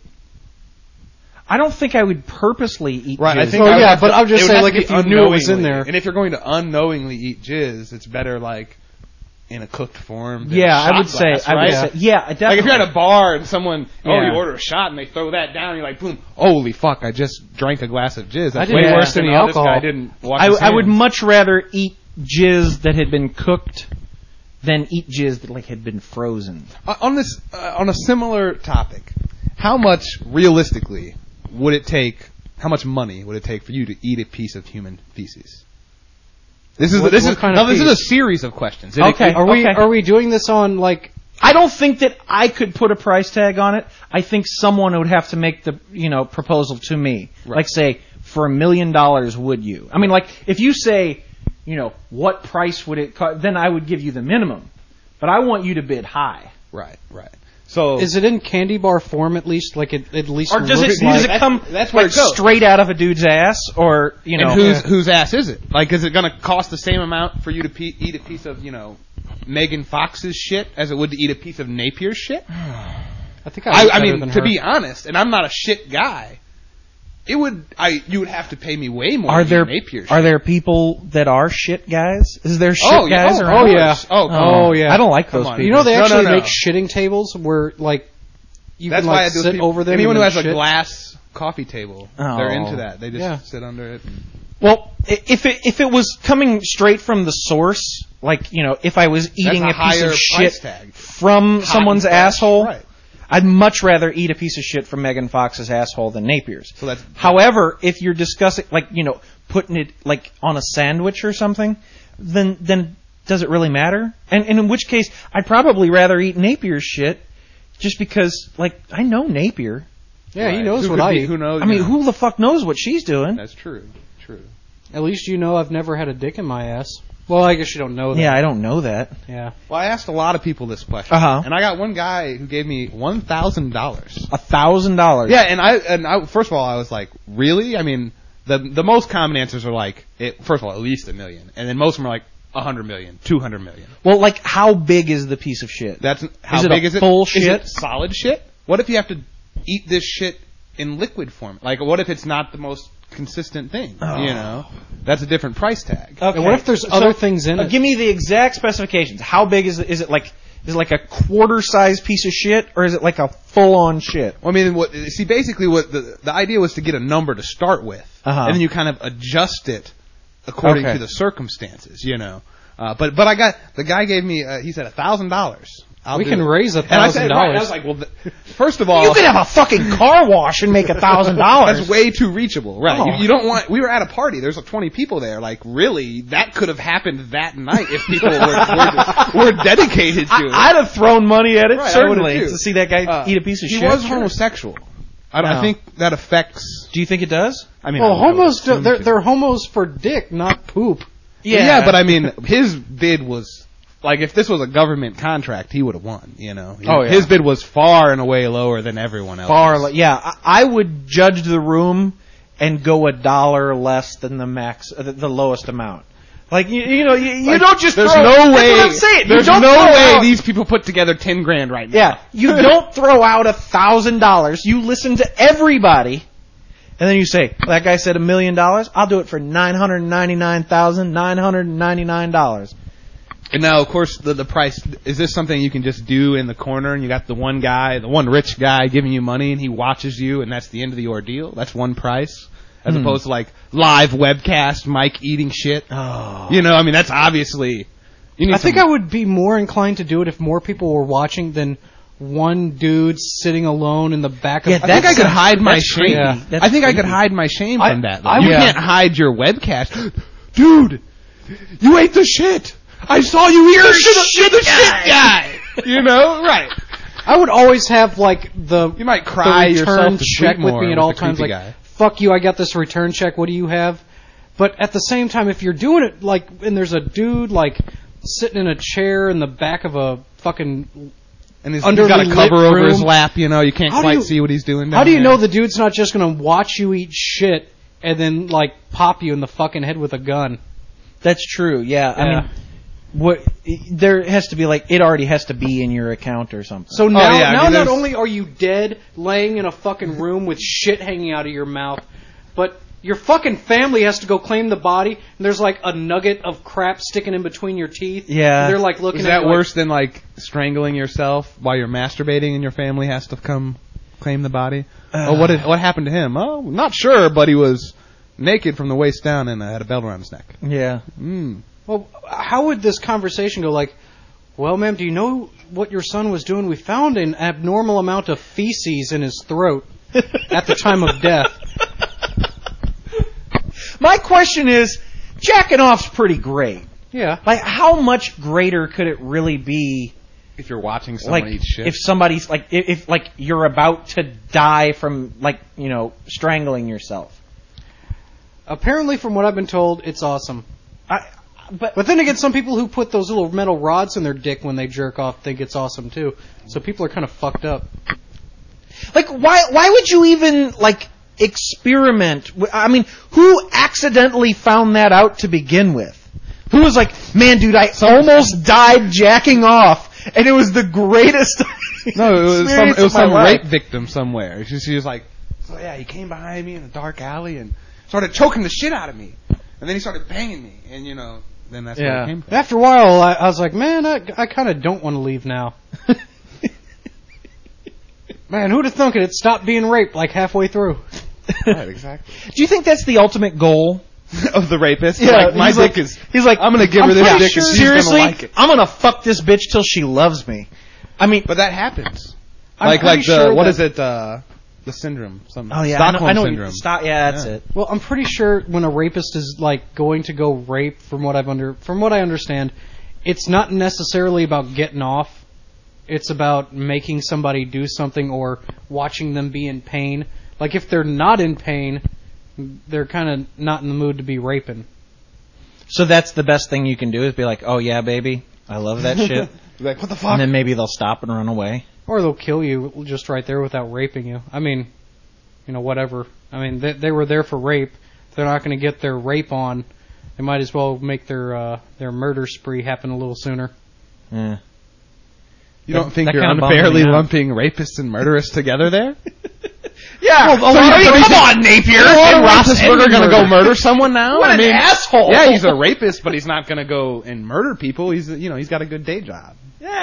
S2: I don't think I would purposely eat
S3: Right,
S2: jizz.
S3: I think.
S4: Well,
S3: I would
S4: yeah,
S3: have
S4: but
S3: to-
S4: I'm just
S3: it would
S4: saying,
S3: have
S4: like,
S3: to be
S4: if you knew it was in
S3: unknowingly.
S4: there.
S3: And if you're going to unknowingly eat jizz, it's better like in a cooked form. Than
S2: Yeah,
S3: a shot
S2: I would say.
S3: glass,
S2: I would
S3: right?
S2: say. Yeah, definitely.
S3: Like if you're at a bar and someone,
S2: Yeah.
S3: you order a shot and they throw that down, you're like, boom, holy fuck, I just drank a glass of jizz. That's
S4: I
S3: way
S4: didn't-
S3: worse than
S4: Yeah.
S3: the alcohol. This guy
S4: alcohol.
S3: didn't wash his
S2: I would
S3: hands.
S2: much rather eat jizz that had been cooked than eat jizz that like had been frozen.
S3: On this, on a similar topic, how much realistically would it take? How much money would it take for you to eat a piece of human feces? This is
S4: What kind of
S3: this is a
S4: piece?
S3: series of questions.
S2: Okay.
S4: Are we doing this on like?
S2: I don't think that I could put a price tag on it. I think someone would have to make the proposal to me.
S3: Right.
S2: Like say, for $1 million, would you? I mean, like if you say, what price would it cost? Then I would give you the minimum. But I want you to bid high.
S3: Right. So
S4: Is it in candy bar form at least? Like it at least.
S2: Or does
S4: looks
S2: it
S4: like,
S2: come
S3: that's where
S2: like
S3: it goes.
S2: straight out of a dude's ass, or
S3: and whose ass is it? Like, is it going to cost the same amount for you to eat a piece of Megan Fox's shit as it would to eat a piece of Napier's shit?
S4: I think I
S3: mean,
S4: than
S3: to
S4: her.
S3: be honest, and I'm not a shit guy. You would have to pay me way more.
S2: Are
S3: to
S2: there
S3: eat Napier's
S2: are
S3: shit.
S2: there people that are shit guys? Is there shit
S3: Oh, yeah.
S2: guys
S3: Oh,
S2: around?
S3: oh,
S4: yeah.
S3: Oh,
S4: yeah.
S2: I don't like
S3: Come
S2: those
S3: on.
S2: people.
S4: You know they
S3: No,
S4: actually
S3: no.
S4: make shitting tables where like you
S3: That's
S4: can
S3: why
S4: like
S3: I do
S4: sit
S3: people,
S4: over them.
S3: anyone
S4: and
S3: who has
S4: shit.
S3: a glass coffee table, they're
S2: Oh.
S3: into that. They just sit under it. And,
S2: Well, if it was coming straight from the source, like if I was eating
S3: a
S2: a piece
S3: higher
S2: of
S3: price
S2: shit
S3: tag.
S2: from
S3: Hot
S2: someone's
S3: and fresh,
S2: asshole,
S3: right.
S2: I'd much rather eat a piece of shit from Megan Fox's asshole than Napier's.
S3: So that's-
S2: However, if you're discussing putting it like on a sandwich or something, then does it really matter? And in which case, I'd probably rather eat Napier's shit, just because I know Napier.
S4: Yeah, he
S3: Right.
S4: knows
S3: Who
S4: what
S3: could
S4: I
S3: be-
S4: eat.
S3: Who knows?
S2: I mean, who the fuck knows what she's doing?
S3: That's true.
S4: At least I've never had a dick in my ass. Well, I guess you don't know that.
S2: Yeah, I don't know that.
S4: Yeah.
S3: Well, I asked a lot of people this question,
S2: Uh-huh.
S3: and I got one guy who gave me $1,000.
S2: $1,000.
S3: Yeah, and I first of all I was like, really? I mean, the most common answers are like, first of all, at least $1 million, and then most of them are like 100 million, 200 million.
S2: Well, how big is the piece of shit?
S3: That's how
S2: Is it
S3: big
S2: a
S3: is it?
S2: full
S3: Is
S2: shit?
S3: it solid shit? What if you have to eat this shit in liquid form? Like, what if it's not the most consistent thing? That's a different price tag.
S2: Okay.
S4: And what if there's other things in it?
S2: Give me the exact specifications. How big is it? Is it like Is it like a quarter-size piece of shit, or is it like a full-on shit?
S3: Well, I mean, basically what the idea was to get a number to start with, and then you kind of adjust it according to the circumstances, you know. But the guy gave me, he said $1,000.
S4: We can raise $1,000.
S3: I was like, well, first of all,
S2: You could have a fucking car wash and make $1,000.
S3: that's way too reachable, right?
S2: Oh.
S3: You don't want. We were at a party. There's 20 people there. Like, really, that could have happened that night if people were dedicated to it.
S2: I'd have thrown money at it,
S3: Right,
S2: certainly,
S3: I would
S2: to see that guy eat a piece of shit.
S3: He was homosexual. I think that affects.
S2: Do you think it does?
S3: I mean,
S4: Well,
S3: I would
S4: homos,
S3: assume
S4: they're homos for dick, not poop.
S3: Yeah, but I mean, his bid was. Like, if this was a government contract, he would have won, you know.
S2: Oh, yeah.
S3: His bid was far and away lower than everyone else.
S2: Yeah. I would judge the room and go $1 less than the max, the lowest amount. Like, you know, you don't just
S3: there's
S2: throw...
S3: no way,
S2: That's what I'm saying.
S3: There's no way these people put together 10 grand right now.
S2: Yeah, you don't throw out $1,000. You listen to everybody, and then you say, that guy said $1 million, I'll do it for $999,999.
S3: And now, of course, the price, is this something you can just do in the corner and you got the one guy, the one rich guy giving you money and he watches you and that's the end of the ordeal? That's one price? As opposed to like live webcast, Mike eating shit?
S2: Oh.
S3: You know, I mean, that's obviously...
S4: I think I would be more inclined to do it if more people were watching than one dude sitting alone in the back of...
S3: I think I could hide my shame.
S4: Yeah.
S3: I think I could hide my shame from that. Though. You
S4: yeah.
S3: can't hide your webcast. Dude, you ate the shit. I saw you eat the shit guy. You know? Right.
S4: I would always have, like,
S3: You might cry
S4: the return
S3: yourself to
S4: check
S3: sleep
S4: with
S3: more
S4: me at
S3: with
S4: all
S3: the
S4: times.
S3: creepy
S4: Like,
S3: guy.
S4: fuck you, I got this return check, what do you have? But at the same time, if you're doing it, like, and there's a dude, like, sitting in a chair in the back of a fucking...
S3: And he's got a cover over his lap, you know, you can't quite see what he's doing down
S4: How do you
S3: there.
S4: know the dude's not just going to watch you eat shit and then, like, pop you in the fucking head with a gun?
S2: That's true, yeah. I mean... there has to be like it already has to be in your account or something.
S4: So now,
S3: I mean,
S4: not only are you dead, laying in a fucking room with shit hanging out of your mouth, but your fucking family has to go claim the body, and there's like a nugget of crap sticking in between your teeth.
S2: Yeah,
S4: and they're like looking.
S3: Is
S4: at
S3: that
S4: you
S3: worse than like strangling yourself while you're masturbating and your family has to come claim the body? What happened to him? Oh, not sure, but he was naked from the waist down and had a belt around his neck.
S2: Yeah.
S4: Well, how would this conversation go? Like, well, ma'am, do you know what your son was doing? We found an abnormal amount of feces in his throat at the time of death.
S2: My question is, jacking off's pretty great.
S4: Yeah.
S2: Like, how much greater could it really be?
S3: If you're watching someone eat shit.
S2: If somebody's like, if like you're about to die from like, you know, strangling yourself.
S4: Apparently, from what I've been told, it's awesome. But then again, some people who put those little metal rods in their dick when they jerk off think it's awesome too. So people are kind of fucked up.
S2: Like, why would you even like experiment? I mean, who accidentally found that out to begin with? Who was like, man, dude, I almost died jacking off, and it was the greatest.
S3: No, it was some
S2: life.
S3: rape victim somewhere. She was like, so yeah, he came behind me in a dark alley and started choking the shit out of me, and then he started banging me, and you know. Then that's where it came from.
S4: After a while, I was like, man, I kind of don't want to leave now. Man, who'd have thunk it? It stopped being raped like halfway through.
S3: Right, exactly.
S2: Do you think that's the ultimate goal
S3: of the rapist?
S2: Yeah,
S3: like, my dick is.
S2: He's like,
S3: I'm gonna give her this dick,
S2: sure,
S3: and she's
S2: seriously,
S3: gonna like it.
S2: I'm gonna fuck this bitch till she loves me. I mean,
S3: but that happens.
S4: I'm
S3: like
S4: pretty sure
S3: what is it? The syndrome.
S2: Oh yeah,
S3: Stockholm
S2: I know
S3: syndrome.
S2: That's it.
S4: Well, I'm pretty sure when a rapist is like going to go rape, from what I understand, it's not necessarily about getting off. It's about making somebody do something or watching them be in pain. Like if they're not in pain, they're kind of not in the mood to be raping.
S2: So that's the best thing you can do is be like, oh yeah, baby, I love that shit.
S3: Like, what the fuck?
S2: And then maybe they'll stop and run away.
S4: Or they'll kill you just right there without raping you. I mean, you know, whatever. I mean, they were there for rape. If they're not going to get their rape on, they might as well make their murder spree happen a little sooner.
S2: Yeah.
S3: You don't think
S2: that
S3: you're
S2: kinda
S3: unfairly
S2: bums me out.
S3: lumping rapists and murderers together there?
S2: Yeah. Come on, Napier.
S3: And Roethlisberger going to go murder someone now?
S2: What an asshole.
S3: Yeah, he's a rapist, but he's not going to go and murder people. He's got a good day job.
S2: Yeah.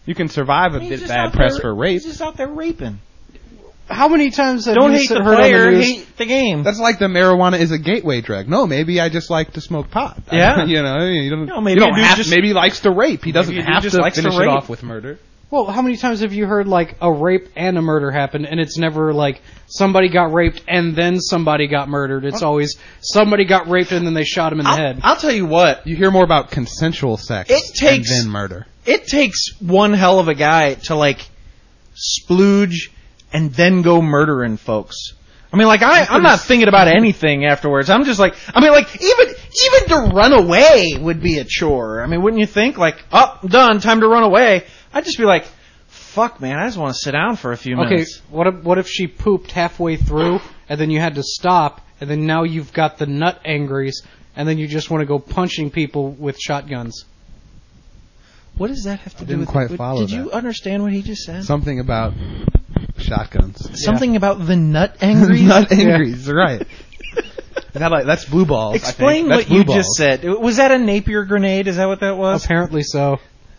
S3: You can survive a
S2: He's
S3: bit
S2: just
S3: bad
S2: out
S3: press
S2: there-
S3: for rape.
S2: He's just out there raping.
S4: How many times have
S2: Don't
S4: you
S2: hate the
S4: heard
S2: player,
S4: on the news?
S2: hate the game.
S3: That's like the marijuana is a gateway drug. No, maybe I just like to smoke pot.
S2: Yeah.
S3: You know, you don't,
S2: No, maybe
S3: you don't
S2: a dude
S3: have,
S2: just-
S3: maybe he likes to rape. He doesn't
S2: Maybe a dude
S3: have
S2: just
S3: to
S2: likes to
S3: finish it
S2: rape.
S3: off with murder.
S4: Well, how many times have you heard like a rape and a murder happen, and it's never like somebody got raped and then somebody got murdered? It's always somebody got raped and then they shot him in the head.
S2: I'll tell you what.
S3: You hear more about consensual sex
S2: It takes-
S3: and then murder.
S2: It takes one hell of a guy to like splooge and then go murdering folks. I mean, like I'm not thinking about anything afterwards. I'm just like, I mean, like even to run away would be a chore. I mean, wouldn't you think? Like, oh, done, time to run away. I'd just be like, fuck, man, I just want to sit down for a few
S4: Okay,
S2: minutes.
S4: what if she pooped halfway through and then you had to stop, and then now you've got the nut angries, and then you just want to go punching people with shotguns?
S2: What does that have to do
S3: didn't
S2: with
S3: quite
S2: it?
S3: follow
S2: Did
S3: that.
S2: you understand what he just said?
S3: Something about shotguns.
S2: Something about the nut angry?
S3: Not angries, right. Is that like, that's blue balls.
S2: Explain
S3: I think. That's
S2: what you
S3: blue
S2: just
S3: balls.
S2: said. Was that a Napier grenade? Is that what that was?
S4: Apparently so.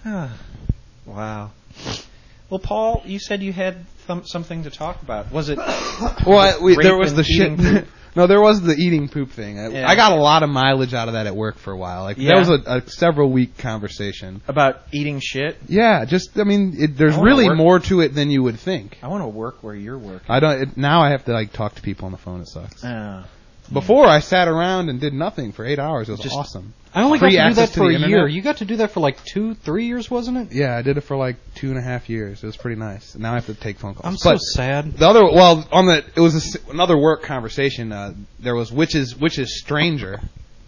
S2: Wow. Well, Paul, you said you had something to talk about. Was it?
S3: Well,
S2: rape
S3: there was
S2: and
S3: the shit.
S2: eating poop?
S3: No, there was the eating poop thing.
S2: Yeah.
S3: I got a lot of mileage out of that at work for a while. Like
S2: Yeah.
S3: that was a several week conversation.
S2: About eating shit?
S3: Yeah, just I mean, there's
S2: I wanna
S3: really
S2: work-
S3: more to it than you would think.
S2: I want to work where you're working.
S3: I don't. Now I have to like talk to people on the phone. It sucks.
S2: Oh.
S3: Before I sat around and did nothing for 8 hours. It was
S2: Just-
S3: awesome.
S4: I only got
S3: Free
S4: to do
S3: access
S4: that
S3: to
S4: for
S3: the
S4: a year.
S3: internet.
S4: You got to do that for like 2-3 years, wasn't it?
S3: Yeah, I did it for like 2.5 years. It was pretty nice. Now I have to take phone calls.
S4: I'm so
S3: But
S4: sad.
S3: the other, well, on the it was another work conversation. There was which is stranger,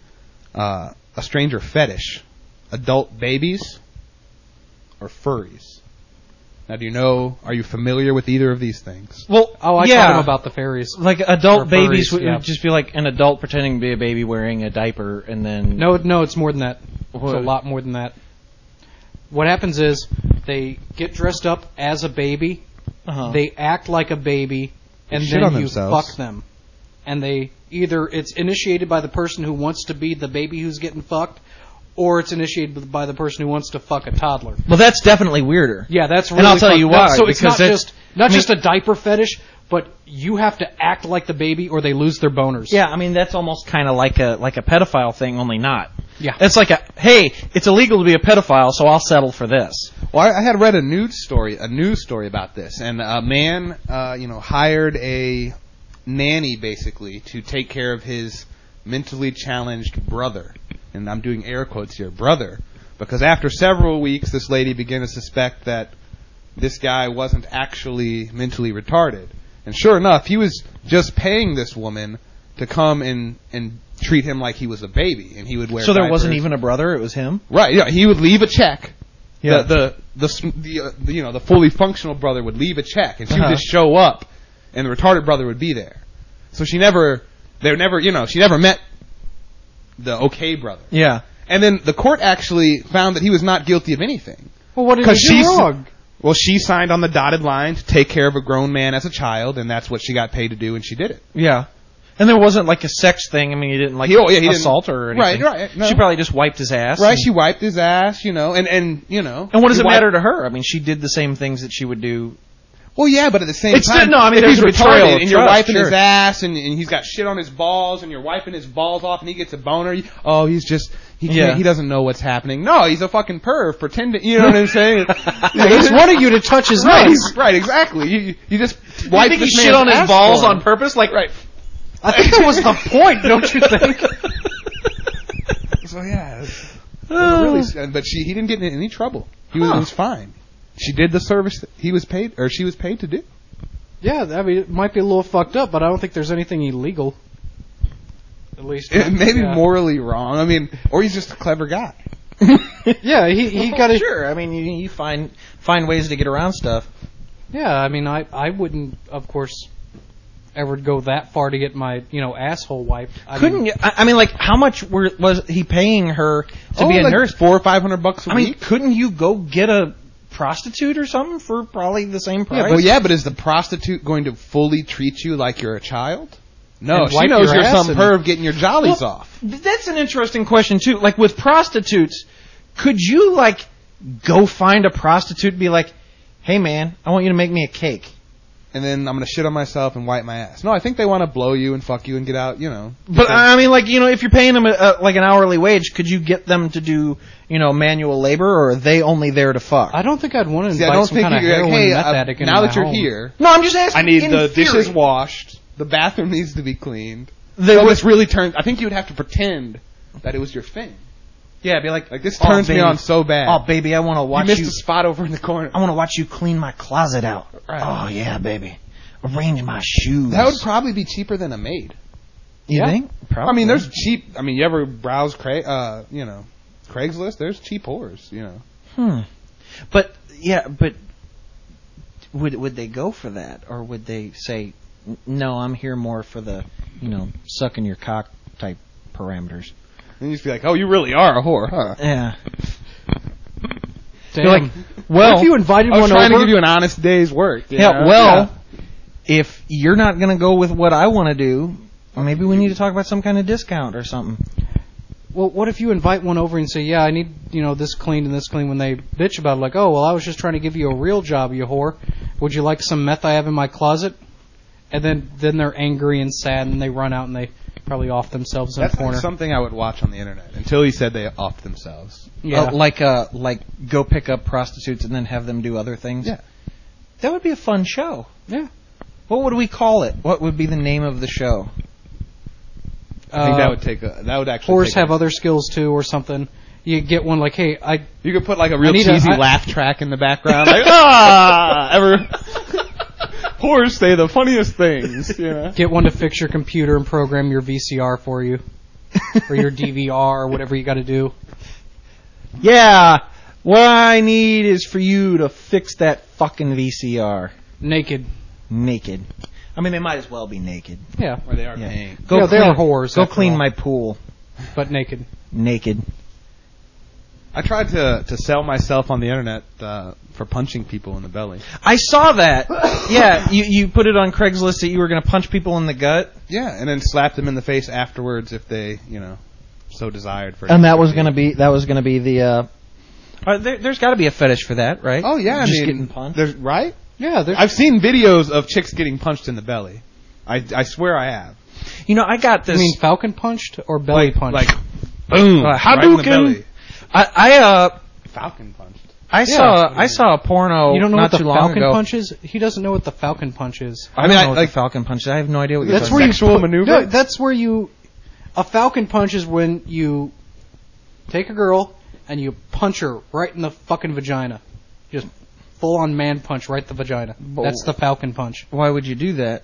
S3: a stranger fetish, adult babies, or furries. Now, do you know? Are you familiar with either of these things?
S2: Well,
S4: Oh, I
S2: yeah.
S4: taught him about the fairies.
S2: Like
S4: Or
S2: adult
S4: furries,
S2: babies would
S4: yeah.
S2: just be like an adult pretending to be a baby wearing a diaper and then...
S4: No, it's more than that. It's
S2: What?
S4: a lot more than that. What happens is they get dressed up as a baby,
S2: Uh-huh.
S4: they act like a baby, and
S3: shit on
S4: then you
S3: themselves.
S4: fuck them. And they either it's initiated by the person who wants to be the baby who's getting fucked, or it's initiated by the person who wants to fuck a toddler.
S2: Well, that's definitely weirder.
S4: Yeah, that's really
S2: And I'll tell you
S4: fucked up.
S2: why,
S4: So it's
S2: because
S4: not
S2: it's-
S4: just a diaper fetish, but you have to act like the baby or they lose their boners.
S2: Yeah, I mean that's almost kind of like a pedophile thing, only not.
S4: Yeah.
S2: It's like hey, it's illegal to be a pedophile, so I'll settle for this.
S3: Well, I had read a news story about this, and a man, hired a nanny basically to take care of his mentally challenged brother, and I'm doing air quotes here, brother, because after several weeks, this lady began to suspect that this guy wasn't actually mentally retarded, and sure enough, he was just paying this woman to come and treat him like he was a baby, and he would wear.
S2: So there wasn't
S3: diapers.
S2: even a brother; it was him.
S3: Right, yeah, he would leave a check.
S2: Yeah.
S3: The fully functional brother would leave a check, and she would
S2: Uh-huh.
S3: just show up, and the retarded brother would be there. So she never met the okay brother.
S2: Yeah.
S3: And then the court actually found that he was not guilty of anything.
S4: Well, what did
S3: Because
S4: he do wrong?
S3: Well, she signed on the dotted line to take care of a grown man as a child, and that's what she got paid to do, and she did it.
S2: Yeah. And there wasn't like a sex thing. I mean, he didn't like
S3: He didn't-
S2: assault her or anything.
S3: Right, no.
S2: She probably just wiped his ass.
S3: Right,
S2: And,
S3: she wiped his ass, and
S2: and what does
S3: he
S2: it
S3: wiped-
S2: matter to her? I mean, she did the same things that she would do.
S3: Well, yeah, but at the same
S2: It's
S3: time,
S2: no, I mean,
S3: if
S2: there's
S3: he's
S2: a betrayal
S3: retarded
S2: of
S3: and you're
S2: trust,
S3: wiping his
S2: sure.
S3: ass and he's got shit on his balls and you're wiping his balls off and he gets a boner, he doesn't know what's happening. No, he's a fucking perv pretending. You know what I'm saying?
S4: He just wanted you to touch his nuts.
S3: Right, exactly. You just
S2: You
S3: wipe
S2: think he
S3: this
S2: shit
S3: man's
S2: on his
S3: ass
S2: balls
S3: for him.
S2: on purpose? Like,
S3: Right.
S4: I think that was the point, don't you think?
S3: So yeah, really, but he didn't get in any trouble. He was fine. She did the service that she was paid to do.
S4: Yeah, I mean, it might be a little fucked up, but I don't think there's anything illegal. At least,
S3: It may be
S4: yeah.
S3: morally wrong. I mean, or he's just a clever guy.
S4: Yeah, he got it.
S2: Sure. I mean, you find ways to get around stuff.
S4: Yeah, I mean, I wouldn't, of course, ever go that far to get my asshole wiped.
S2: Couldn't you? I mean, like, how much was he paying her to be a
S3: like
S2: nurse?
S3: $400 or $500 a
S2: I mean,
S3: week.
S2: couldn't you go get a prostitute or something for probably the same price?
S3: But is the prostitute going to fully treat you like you're a child? No,
S4: And
S3: she
S4: wipe
S3: knows
S4: your
S3: you're
S4: ass
S3: some
S4: and-
S3: perv getting your jollies
S2: Well,
S3: off.
S2: That's an interesting question too. Like with prostitutes, could you like go find a prostitute and be like, hey man, I want you to make me a cake.
S3: And then I'm going to shit on myself and wipe my ass. No, I think they want to blow you and fuck you and get out, you know.
S2: But I mean, like, you know, if you're paying them like an hourly wage, could you get them to do, you know, manual labor, or are they only there to fuck?
S4: I don't think I'd want to
S3: See, I
S4: invite
S3: don't
S4: some
S3: think
S4: kind of
S3: you're like,
S4: heroin
S3: hey,
S4: meth addict into
S3: now
S4: my
S3: that you're
S4: home.
S3: here,
S2: No, I'm just asking.
S3: I need
S2: in
S3: the
S2: theory.
S3: dishes washed. The bathroom needs to be cleaned.
S2: They
S3: So
S2: would-
S3: this really turns. I think you would have to pretend that it was your thing.
S2: Yeah, be like
S3: This turns me
S2: baby.
S3: on so bad.
S2: Oh, baby, I want to
S3: you
S2: watch
S3: missed
S2: you.
S3: a spot over in the corner.
S2: I want to watch you clean my closet out.
S3: Right.
S2: Oh yeah, baby. Arrange my shoes.
S3: That would probably be cheaper than a maid.
S2: You
S4: Yeah.
S2: think? Probably.
S3: I mean, there's cheap. I mean, you ever browse Craigslist? There's cheap whores. You know.
S2: But yeah, but would they go for that, or would they say, no, I'm here more for the, you know, sucking your cock type parameters?
S3: And you just be like, oh, you really are a whore, huh?
S2: Yeah.
S4: Damn.
S2: You're like, well,
S4: what if you invited
S3: I was
S4: one
S3: trying
S4: over?
S3: to give you an honest day's work. you
S2: yeah,
S3: know?
S2: well, if you're not going to go with what I want to do, maybe we need to talk about some kind of discount or something.
S4: Well, what if you invite one over and say, yeah, I need, you know, this cleaned and this cleaned, when they bitch about it, like, oh, well, I was just trying to give you a real job, you whore. Would you like some meth I have in my closet? And then they're angry and sad, and they run out and they probably off themselves in
S3: That's
S4: a corner.
S3: like something I would watch on the internet until he said they offed themselves.
S4: Yeah.
S2: Like go pick up prostitutes and then have them do other things.
S3: Yeah.
S2: That would be a fun show.
S4: Yeah.
S2: What would we call it? What would be the name of the show?
S3: I think that would actually.
S4: Whores
S3: take
S4: have
S3: a-
S4: other skills too, or something. You get one like, hey,
S3: You could put like a real
S4: need
S3: cheesy
S4: a-
S3: laugh track in the background, like whores say the funniest things, you know.
S4: get one to fix your computer and program your VCR for you, or your DVR, or whatever you got to do.
S2: Yeah. What I need is for you to fix that fucking VCR.
S4: Naked.
S2: Naked. I mean, they might as well be naked.
S4: Yeah,
S3: Or they are
S2: Yeah.
S3: paying.
S4: Yeah, they are whores,
S2: Go
S4: after
S2: clean
S4: all.
S2: my pool.
S4: but naked.
S2: Naked.
S3: I tried to sell myself on the internet for punching people in the belly.
S2: I saw that. Yeah, you put it on Craigslist that you were going to punch people in the gut.
S3: Yeah, and then slap them in the face afterwards if they, you know, so desired. For
S2: And that was going to be the. There's got to be a fetish for that, right?
S3: Oh yeah,
S2: Just
S3: I mean,
S2: getting punched.
S3: there's right.
S4: Yeah, there's
S3: I've seen videos of chicks getting punched in the belly. I swear I have.
S2: You know, I got
S4: I
S2: this.
S4: mean falcon punched or belly punched?
S3: Like, boom, right in the
S2: Hadouken.
S3: belly. Falcon punched.
S2: I saw a porno.
S4: you don't know
S2: not
S4: what the
S2: too long
S4: falcon
S2: ago.
S4: punch is? He doesn't know what the falcon punch is.
S2: I don't know what the falcon punch is. I have no idea what you're
S3: That's
S2: talking
S3: where
S2: about.
S3: sexual maneuver.
S4: No, that's where a falcon punch is when you take a girl and you punch her right in the fucking vagina. Just full on man punch right in the vagina. That's the falcon punch.
S2: Why would you do that?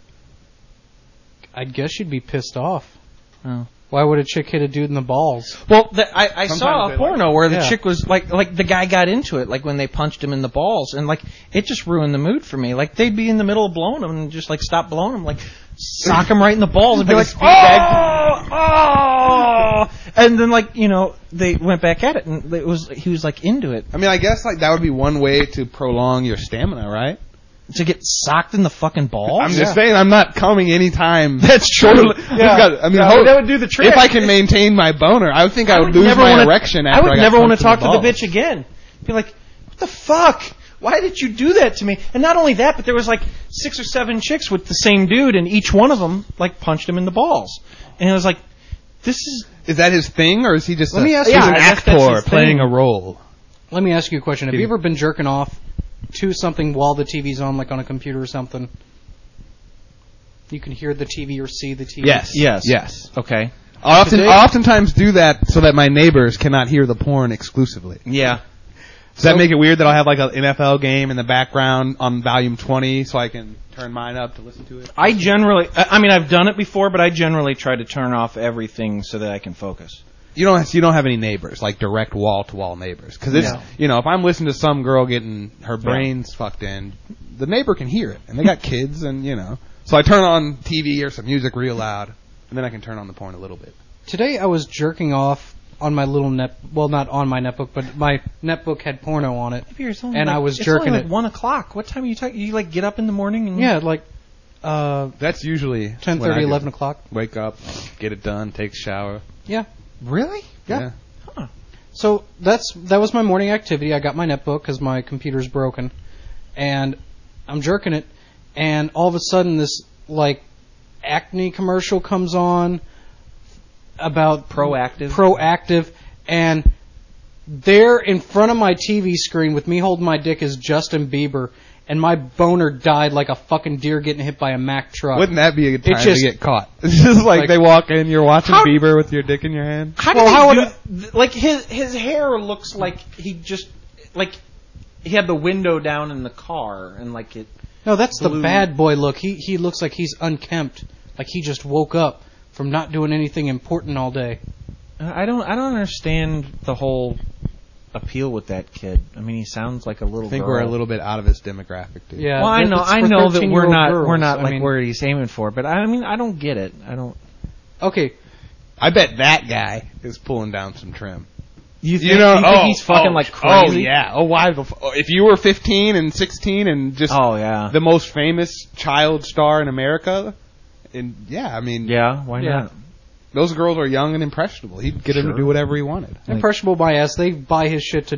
S4: I guess you'd be pissed off.
S2: Oh.
S4: Why would a chick hit a dude in the balls?
S2: Well, I saw
S3: Sometimes
S2: a
S3: they
S2: porno where the
S4: Yeah.
S2: chick was like the guy got into it, like when they punched him in the balls, and like it just ruined the mood for me. Like they'd be in the middle of blowing him and just like stop blowing him, like sock him right in the balls and be
S3: Like
S2: like,
S3: a speed bag.
S2: oh, and then like you know they went back at it and he was like into it.
S3: I mean, I guess like that would be one way to prolong your stamina, right?
S2: To get socked in the fucking balls.
S3: I'm just saying, I'm not coming anytime.
S2: That's true.
S3: Yeah. I mean,
S2: that would do the trick.
S3: If I can maintain my boner, I would think I would lose
S2: never
S3: my
S2: wanna-
S3: erection.
S2: I
S3: After
S2: would
S3: got
S2: never want to
S3: punched in
S2: talk to the
S3: balls.
S2: bitch again. Be like, what the fuck? Why did you do that to me? And not only that, but there was like 6 or 7 chicks with the same dude, and each one of them like punched him in the balls. And I was like, this is.
S3: Is that his thing, or is he just
S4: Let me ask
S3: he's
S4: you-
S3: an
S2: I guess that's
S3: actor
S2: his
S3: playing
S2: thing.
S3: a role?
S4: Let me ask you a question. Have you ever been jerking off to something while the TV's on, like on a computer or something? You can hear the TV or see the TV.
S3: Yes.
S2: Okay.
S3: I
S4: Today-
S3: oftentimes do that so that my neighbors cannot hear the porn exclusively.
S2: Yeah.
S3: Does that make it weird that I'll have like an NFL game in the background on volume 20 so I can turn mine up to listen to it?
S2: I generally, I mean, I've done it before, but I generally try to turn off everything so that I can focus.
S3: You don't have any neighbors, like direct wall-to-wall neighbors. Because it's,
S2: No.
S3: you know, if I'm listening to some girl getting her brains fucked in, the neighbor can hear it. And they got kids and, you know. So I turn on TV or some music real loud, and then I can turn on the porn a little bit.
S4: Today I was jerking off on my little net. Well, not on my netbook, but my netbook had porno on it. And I was jerking
S2: it's only like
S4: it.
S2: 1 o'clock. What time are you talking? You like get up in the morning and
S4: Yeah, like
S3: That's usually
S4: 10:30,
S3: when I do
S4: 11
S3: it.
S4: o'clock.
S3: Wake up, get it done, take a shower.
S4: Yeah.
S2: Really?
S4: Yeah. So that was my morning activity. I got my netbook because my computer's broken, and I'm jerking it, and all of a sudden this like acne commercial comes on about Proactive, and there in front of my TV screen with me holding my dick is Justin Bieber, and my boner died like a fucking deer getting hit by a Mack truck.
S3: Wouldn't that be a good time to get caught? It's just like they walk in, you're watching Bieber with your dick in your hand.
S2: Like his hair looks like he just like he had the window down in the car and like it.
S4: No, that's the bad boy look. He looks like he's unkempt, like he just woke up from not doing anything important all day.
S2: I don't understand the whole appeal with that kid. I mean, he sounds like a little.
S3: I think
S2: girl.
S3: we're a little bit out of his demographic, dude.
S4: Yeah.
S2: Well, I know that we're not like where he's aiming for, but I mean, I don't get it. I don't.
S4: Okay.
S3: I bet that guy is pulling down some trim.
S2: You think he's fucking like crazy?
S3: Oh yeah. Oh why? If you were 15 and 16 and just the most famous child star in America, and I mean,
S2: why not?
S3: Those girls are young and impressionable. He'd get him to do whatever he wanted.
S4: Impressionable by ass. They buy his shit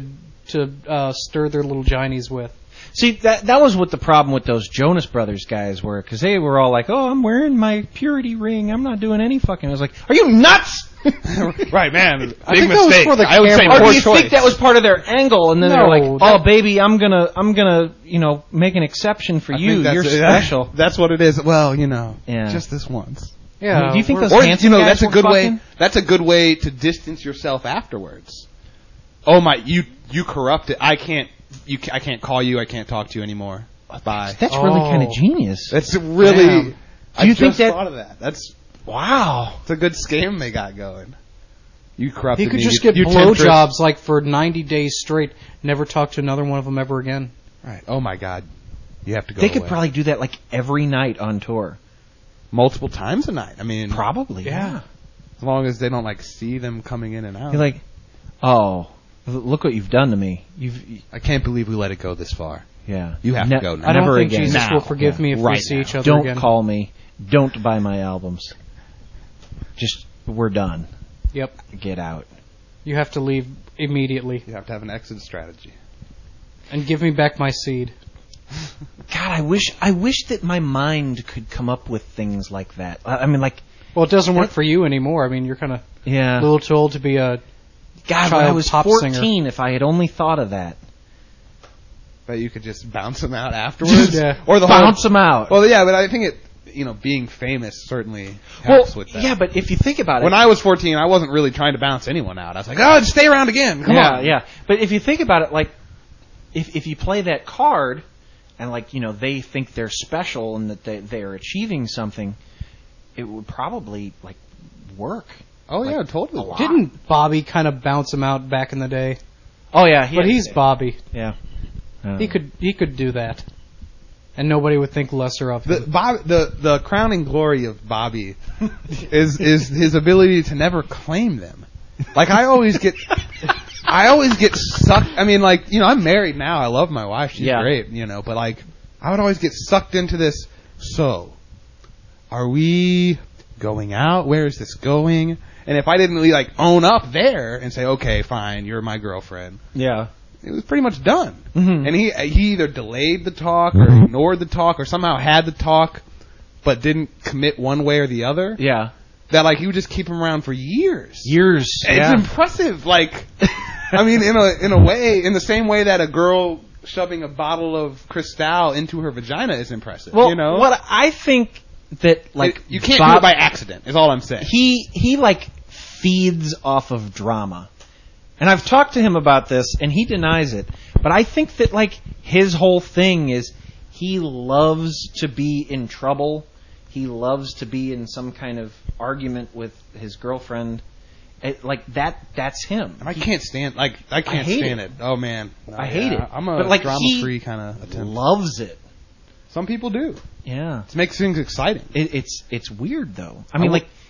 S4: to stir their little ginies with.
S2: See, that was what the problem with those Jonas Brothers guys were, because they were all like, "Oh, I'm wearing my purity ring. I'm not doing any fucking." I was like, "Are you nuts?"
S3: Right, man. Big
S4: I think
S3: mistake.
S4: That was for the
S3: I would say
S4: camera.
S2: Or do you think that was part of their angle? And then they're like, "Oh,
S4: that-
S2: baby, I'm gonna, make an exception for you. You're special."
S3: That's what it is. Well,
S2: Yeah.
S3: just this once.
S4: Yeah.
S2: Do you think those
S3: Or
S2: handsome guys
S3: that's a
S2: were
S3: good way.
S2: fucking?
S3: That's a good way to distance yourself afterwards. Oh my, you corrupted. I can't call you. I can't talk to you anymore. Bye.
S2: That's really kind of genius.
S3: That's really.
S2: Damn.
S3: I
S2: Do you think
S3: just
S2: that?
S3: thought of that. That's
S2: Wow.
S3: it's a good scam they got going. You corrupted
S4: He could
S3: me.
S4: just
S3: You
S4: get
S3: temptress.
S4: blowjobs like for 90 days straight, never talk to another one of them ever again.
S3: Right. Oh my God. You have to go.
S2: They could
S3: away.
S2: probably do that like every night on tour.
S3: multiple times a night. I mean,
S2: Probably. Yeah.
S3: as long as they don't like see them coming in and out.
S2: You're like, oh, look what you've done to me.
S3: I can't believe we let it go this far.
S2: Yeah.
S3: You have to go now.
S4: I don't
S2: Never
S4: think
S2: again.
S4: Jesus
S3: Now.
S4: will forgive me if we
S3: Right
S4: see
S3: now.
S4: each other
S2: Don't
S4: again.
S2: call me. Don't buy my albums. Just, we're done.
S4: Yep.
S2: Get out.
S4: You have to leave immediately
S3: You have to have an exit strategy.
S4: and give me back my seed.
S2: God, I wish that my mind could come up with things like that. I mean, like,
S4: Well, it doesn't work for you anymore. I mean, you're kind of
S2: yeah.
S4: a little too old to be a
S2: God, when I
S4: child
S2: was
S4: pop
S2: 14,
S4: singer.
S2: if I had only thought of that.
S3: But you could just bounce them out afterwards.
S4: Yeah.
S3: Or the
S2: Bounce them out.
S3: Well, yeah, but I think being famous certainly helps with that.
S2: yeah, but if you think about it.
S3: When I was 14, I wasn't really trying to bounce anyone out. I was like, oh, just stay around again. Come on.
S2: Yeah. But if you think about it, like, if you play that card, and like, they think they're special and that they're achieving something, it would probably like work.
S3: Oh,
S2: Like,
S3: yeah, totally.
S2: a lot.
S4: Didn't Bobby kind of bounce him out back in the day?
S2: Oh yeah,
S4: But he's Bobby.
S2: yeah.
S4: He could do that, and nobody would think lesser of him.
S3: The crowning glory of Bobby is his ability to never claim them. Like I always get sucked. I mean, like I'm married now. I love my wife. She's great. But like I would always get sucked into this. So, are we going out? Where is this going? And if I didn't really like own up there and say, okay, fine, you're my girlfriend.
S2: Yeah.
S3: It was pretty much done.
S2: Mm-hmm.
S3: And he either delayed the talk or ignored the talk or somehow had the talk but didn't commit one way or the other.
S2: Yeah.
S3: That like you would just keep him around for years.
S2: Years.
S3: It's impressive. Like, I mean, in a way, in the same way that a girl shoving a bottle of Cristal into her vagina is impressive.
S2: Well, what I think that like
S3: you can't do it by accident. Is all I'm saying.
S2: He like feeds off of drama. And I've talked to him about this, and he denies it. But I think that, like, his whole thing is he loves to be in trouble. He loves to be in some kind of argument with his girlfriend. That's him.
S3: And I can't stand stand it. Oh, man. No,
S2: I hate it.
S3: I'm a
S2: but, like,
S3: drama-free kind of attempt.
S2: Loves it.
S3: Some people do.
S2: Yeah.
S3: It makes things exciting.
S2: It's weird, though. I mean, like...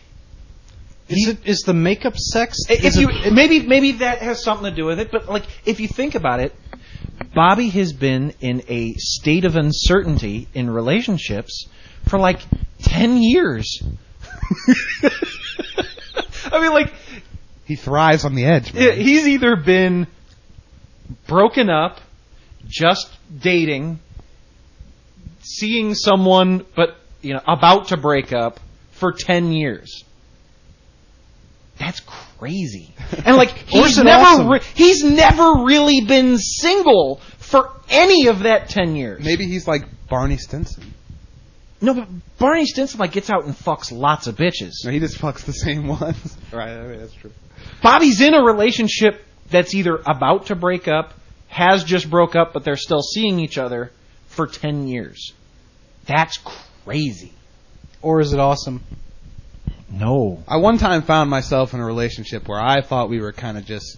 S4: Is the makeup sex?
S2: Maybe that has something to do with it, but like if you think about it, Bobby has been in a state of uncertainty in relationships for like 10 years. I mean, like
S3: He thrives on the edge, man.
S2: He's either been broken up, just dating, seeing someone, but about to break up for 10 years. That's crazy. And like he's never really been single for any of that 10 years.
S3: Maybe he's like Barney Stinson.
S2: No, but Barney Stinson like gets out and fucks lots of bitches.
S3: No, he just fucks the same ones. Right, I mean, that's true.
S2: Bobby's in a relationship that's either about to break up, has just broke up, but they're still seeing each other for 10 years. That's crazy.
S4: Or is it awesome?
S2: No.
S3: I one time found myself in a relationship where I thought we were kind of just,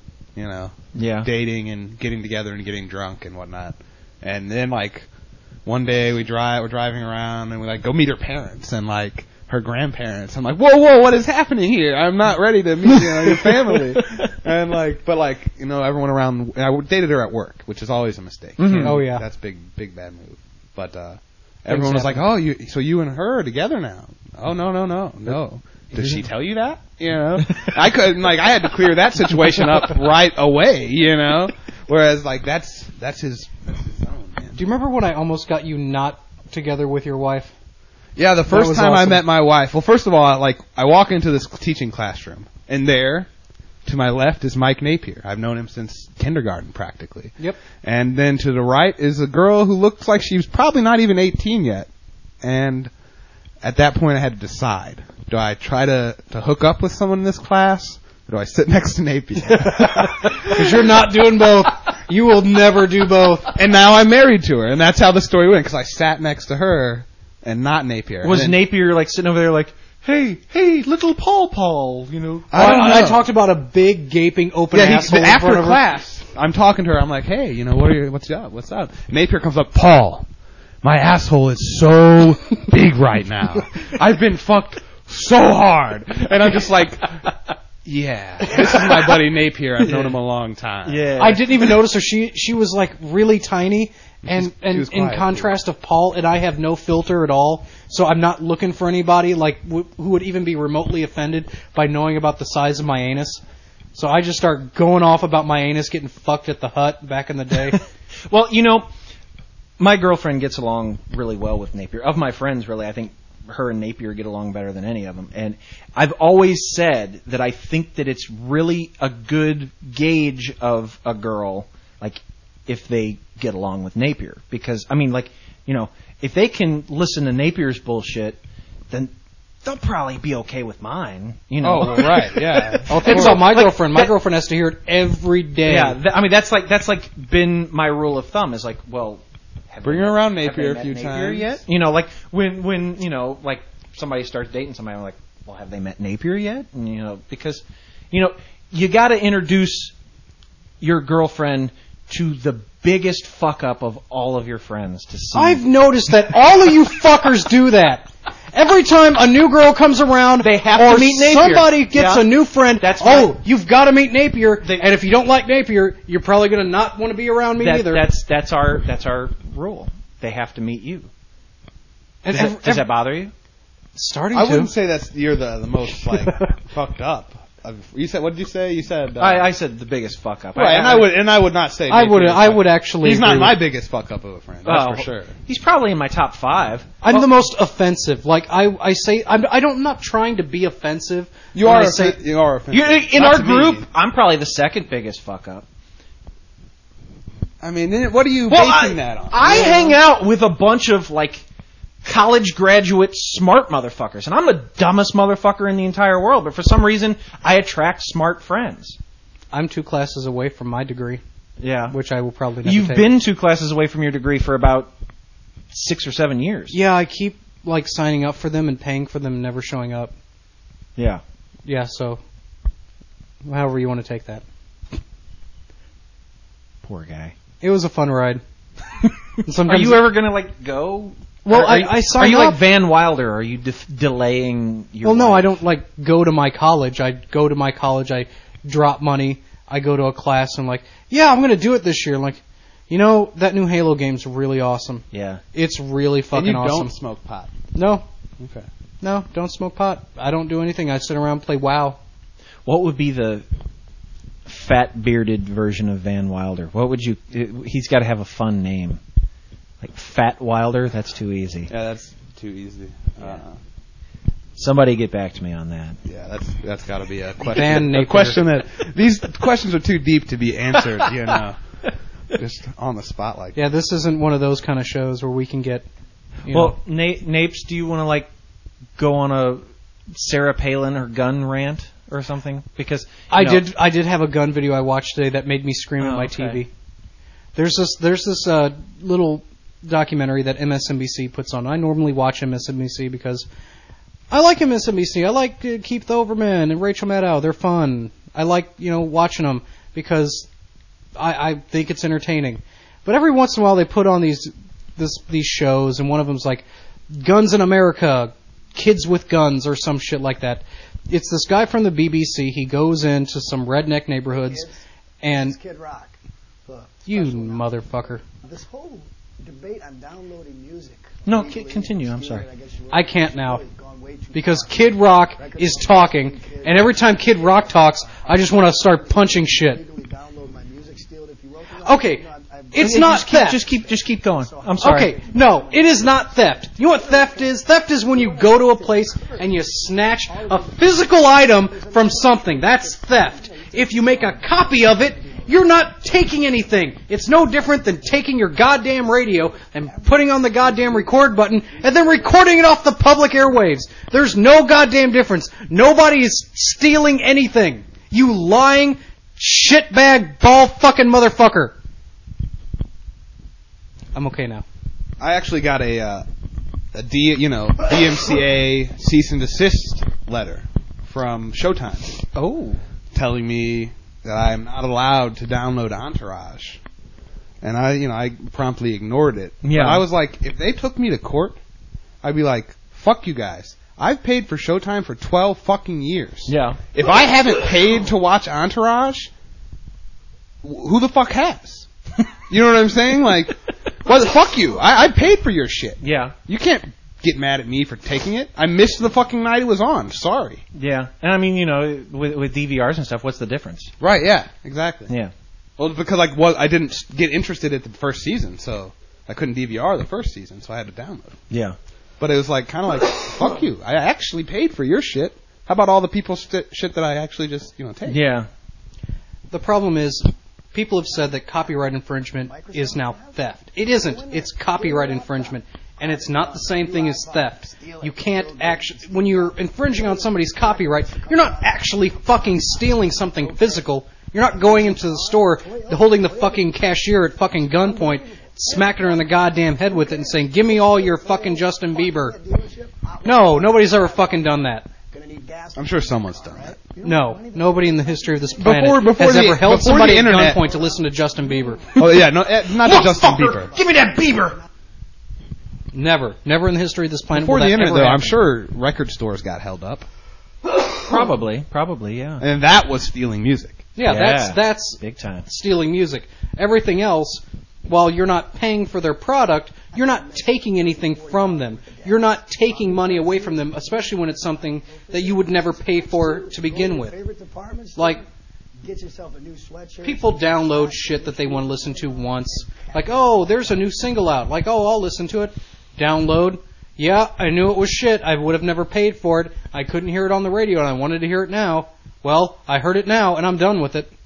S3: dating and getting together and getting drunk and whatnot. And then, like, one day we're driving around and we, like, go meet her parents and, like, her grandparents. I'm like, whoa, what is happening here? I'm not ready to meet your family. And, like, but, like, everyone around, I dated her at work, which is always a mistake.
S4: Mm-hmm. Oh, yeah.
S3: That's big bad move. But, everyone was like, so you and her are together now? Oh, no. Did she tell you that? I couldn't, like, I had to clear that situation up right away, Whereas, like, that's his zone, man.
S4: Do you remember when I almost got you not together with your wife?
S3: Yeah, the first time
S4: awesome.
S3: I met my wife, well, first of all, I walk into this teaching classroom, and there, to my left, is Mike Napier. I've known him since kindergarten, practically.
S4: Yep.
S3: And then to the right is a girl who looks like she was probably not even 18 yet. And at that point, I had to decide. Do I try to hook up with someone in this class, or do I sit next to Napier?
S4: Because you're not doing both. You will never do both.
S3: And now I'm married to her, and that's how the story went, because I sat next to her and not Napier.
S2: Was Napier, like, sitting over there like, hey, little Paul,
S3: I don't know.
S4: I talked about a big, gaping, open asshole in
S3: after
S4: front of her.
S3: class, I'm talking to her. I'm like, hey, what's up? Napier comes up, Paul, my asshole is so big right now. I've been fucked so hard. And I'm just like, yeah, this is my buddy Napier. I've known him a long time.
S2: Yeah.
S4: I didn't even notice her. She was like really tiny, and
S3: was
S4: in
S3: quiet,
S4: contrast of Paul, and I have no filter at all, so I'm not looking for anybody like who would even be remotely offended by knowing about the size of my anus. So I just start going off about my anus getting fucked at the hut back in the day.
S2: Well, my girlfriend gets along really well with Napier. Of my friends, really, I think her and Napier get along better than any of them. And I've always said that I think that it's really a good gauge of a girl, like, if they get along with Napier. Because, I mean, like, if they can listen to Napier's bullshit, then they'll probably be okay with mine.
S3: Oh, well, right, yeah.
S4: Think about my girlfriend. My girlfriend has to hear it every day.
S2: Yeah, I mean, that's like been my rule of thumb, is like, well,
S3: bring her around Napier
S2: a
S3: few times.
S2: Yet? Like when like somebody starts dating somebody, I'm like, well, have they met Napier yet? And, because you got to introduce your girlfriend to the biggest fuck up of all of your friends to see.
S4: I've noticed that all of you fuckers do that. Every time a new girl comes around,
S2: they have
S4: or
S2: to meet Napier.
S4: Somebody gets a new friend.
S2: That's right.
S4: You've got to meet Napier. And if you don't like Napier, you're probably going to not want to be around me either.
S2: That's our rule. They have to meet you. Does that bother you?
S4: Starting
S3: I
S4: to.
S3: wouldn't say you're the most like fucked up. You said, what did you say? You said
S2: I said the biggest fuck up.
S3: Right, and I would not say.
S4: I would actually.
S3: He's not
S4: agree
S3: my
S4: with
S3: biggest fuck up of a friend. That's for sure.
S2: He's probably in my top 5.
S4: I'm the most offensive. Like I say, I'm not trying to be offensive.
S3: You are offensive.
S2: In our group, I'm probably the second biggest fuck up.
S3: I mean, what are you basing that on?
S2: I hang out with a bunch of like college graduate smart motherfuckers, and I'm the dumbest motherfucker in the entire world, but for some reason I attract smart friends.
S4: I'm 2 classes away from my degree.
S2: Yeah.
S4: Which I will probably never
S2: You've
S4: take.
S2: been 2 classes away from your degree for about 6 or 7 years.
S4: Yeah, I keep like signing up for them and paying for them and never showing up.
S2: Yeah.
S4: Yeah, so however you want to take that.
S2: Poor guy.
S4: It was a fun ride.
S2: Are you ever going to like go?
S4: Well, I signed up.
S2: Are you like Van Wilder? Are you delaying your
S4: Well, no,
S2: life?
S4: I don't like go to my college. I go to my college, I drop money, I go to a class, and I'm like, yeah, I'm going to do it this year. I'm like, that new Halo game's really awesome.
S2: Yeah.
S4: It's really fucking
S3: and you
S4: awesome.
S3: don't smoke pot.
S4: No.
S3: Okay.
S4: No, don't smoke pot. I don't do anything. I sit around and play WoW.
S2: What would be the fat bearded version of Van Wilder? What would you? He's got to have a fun name, like Fat Wilder. That's too easy.
S3: Yeah, that's too easy.
S2: Somebody get back to me on that.
S3: Yeah, that's got to be a question.
S4: Van Napier.
S3: A question that these questions are too deep to be answered. Just on the spot like.
S4: Yeah, this isn't one of those kind of shows where we can get.
S2: Napes, do you want to like go on a Sarah Palin or gun rant or something? Because
S4: I did have a gun video I watched today that made me scream at my TV. There's this little documentary that MSNBC puts on. I normally watch MSNBC because I like MSNBC. I like Keith Olbermann and Rachel Maddow. They're fun. I like watching them because I think it's entertaining. But every once in a while they put on these shows, and one of them's like Guns in America, Kids with Guns, or some shit like that. It's this guy from the BBC. He goes into some redneck neighborhoods, and
S5: it's Kid Rock.
S4: You motherfucker.
S5: This whole debate on downloading music.
S2: No, continue. I'm sorry.
S4: I can't now. Because Kid Rock is talking, and every time Kid Rock talks, I just want to start punching shit. Okay, it's not theft.
S2: Just keep going. I'm sorry.
S4: Okay, no, it is not theft. You know what theft is? Theft is when you go to a place and you snatch a physical item from something. That's theft. If you make a copy of it, you're not taking anything. It's no different than taking your goddamn radio and putting on the goddamn record button and then recording it off the public airwaves. There's no goddamn difference. Nobody is stealing anything. You lying shitbag ball fucking motherfucker. I'm okay now.
S3: I actually got a DMCA cease and desist letter from Showtime.
S4: Oh.
S3: Telling me that I'm not allowed to download Entourage. And I promptly ignored it.
S2: Yeah.
S3: But I was like, if they took me to court, I'd be like, fuck you guys. I've paid for Showtime for 12 fucking years.
S2: Yeah.
S3: If I haven't paid to watch Entourage, who the fuck has? You know what I'm saying? Like, well, fuck you. I paid for your shit.
S2: Yeah.
S3: You can't get mad at me for taking it. I missed the fucking night it was on. Sorry.
S2: Yeah. And I mean, with DVRs and stuff, what's the difference?
S3: Right, yeah. Exactly.
S2: Yeah.
S3: Well, because I didn't get interested at the first season, so I couldn't DVR the first season, so I had to download it.
S2: Yeah.
S3: But it was like kind of like, fuck you. I actually paid for your shit. How about all the people's shit that I actually just, take?
S2: Yeah.
S4: The problem is, people have said that copyright infringement is now theft. It isn't. It's copyright infringement. And it's not the same thing as theft. You can't actually... When you're infringing on somebody's copyright, you're not actually fucking stealing something physical. You're not going into the store, holding the fucking cashier at fucking gunpoint, smacking her in the goddamn head with it and saying, give me all your fucking Justin Bieber. No, nobody's ever fucking done that.
S3: I'm sure someone's done that.
S4: No, nobody in the history of this planet
S3: Before
S4: has ever held somebody at
S3: internet.
S4: gunpoint to listen to Justin Bieber.
S3: Oh yeah, no, not to Justin Bieber.
S4: Give me that Bieber! Never in the history of this planet.
S3: Before the internet, though,
S4: happen.
S3: I'm sure record stores got held up,
S2: Probably, yeah.
S3: and that was stealing music.
S4: Yeah, that's
S2: big time.
S4: stealing music. Everything else, while you're not paying for their product, you're not taking anything from them. You're not taking money away from them, especially when it's something that you would never pay for to begin with. Like,
S5: get yourself a new sweatshirt.
S4: people download shit that they want to listen to once. Like, oh, there's a new single out. Like, oh, I'll listen to it. Download. Yeah, I knew it was shit. I would have never paid for it. I couldn't hear it on the radio, and I wanted to hear it now. Well, I heard it now, and I'm done with it.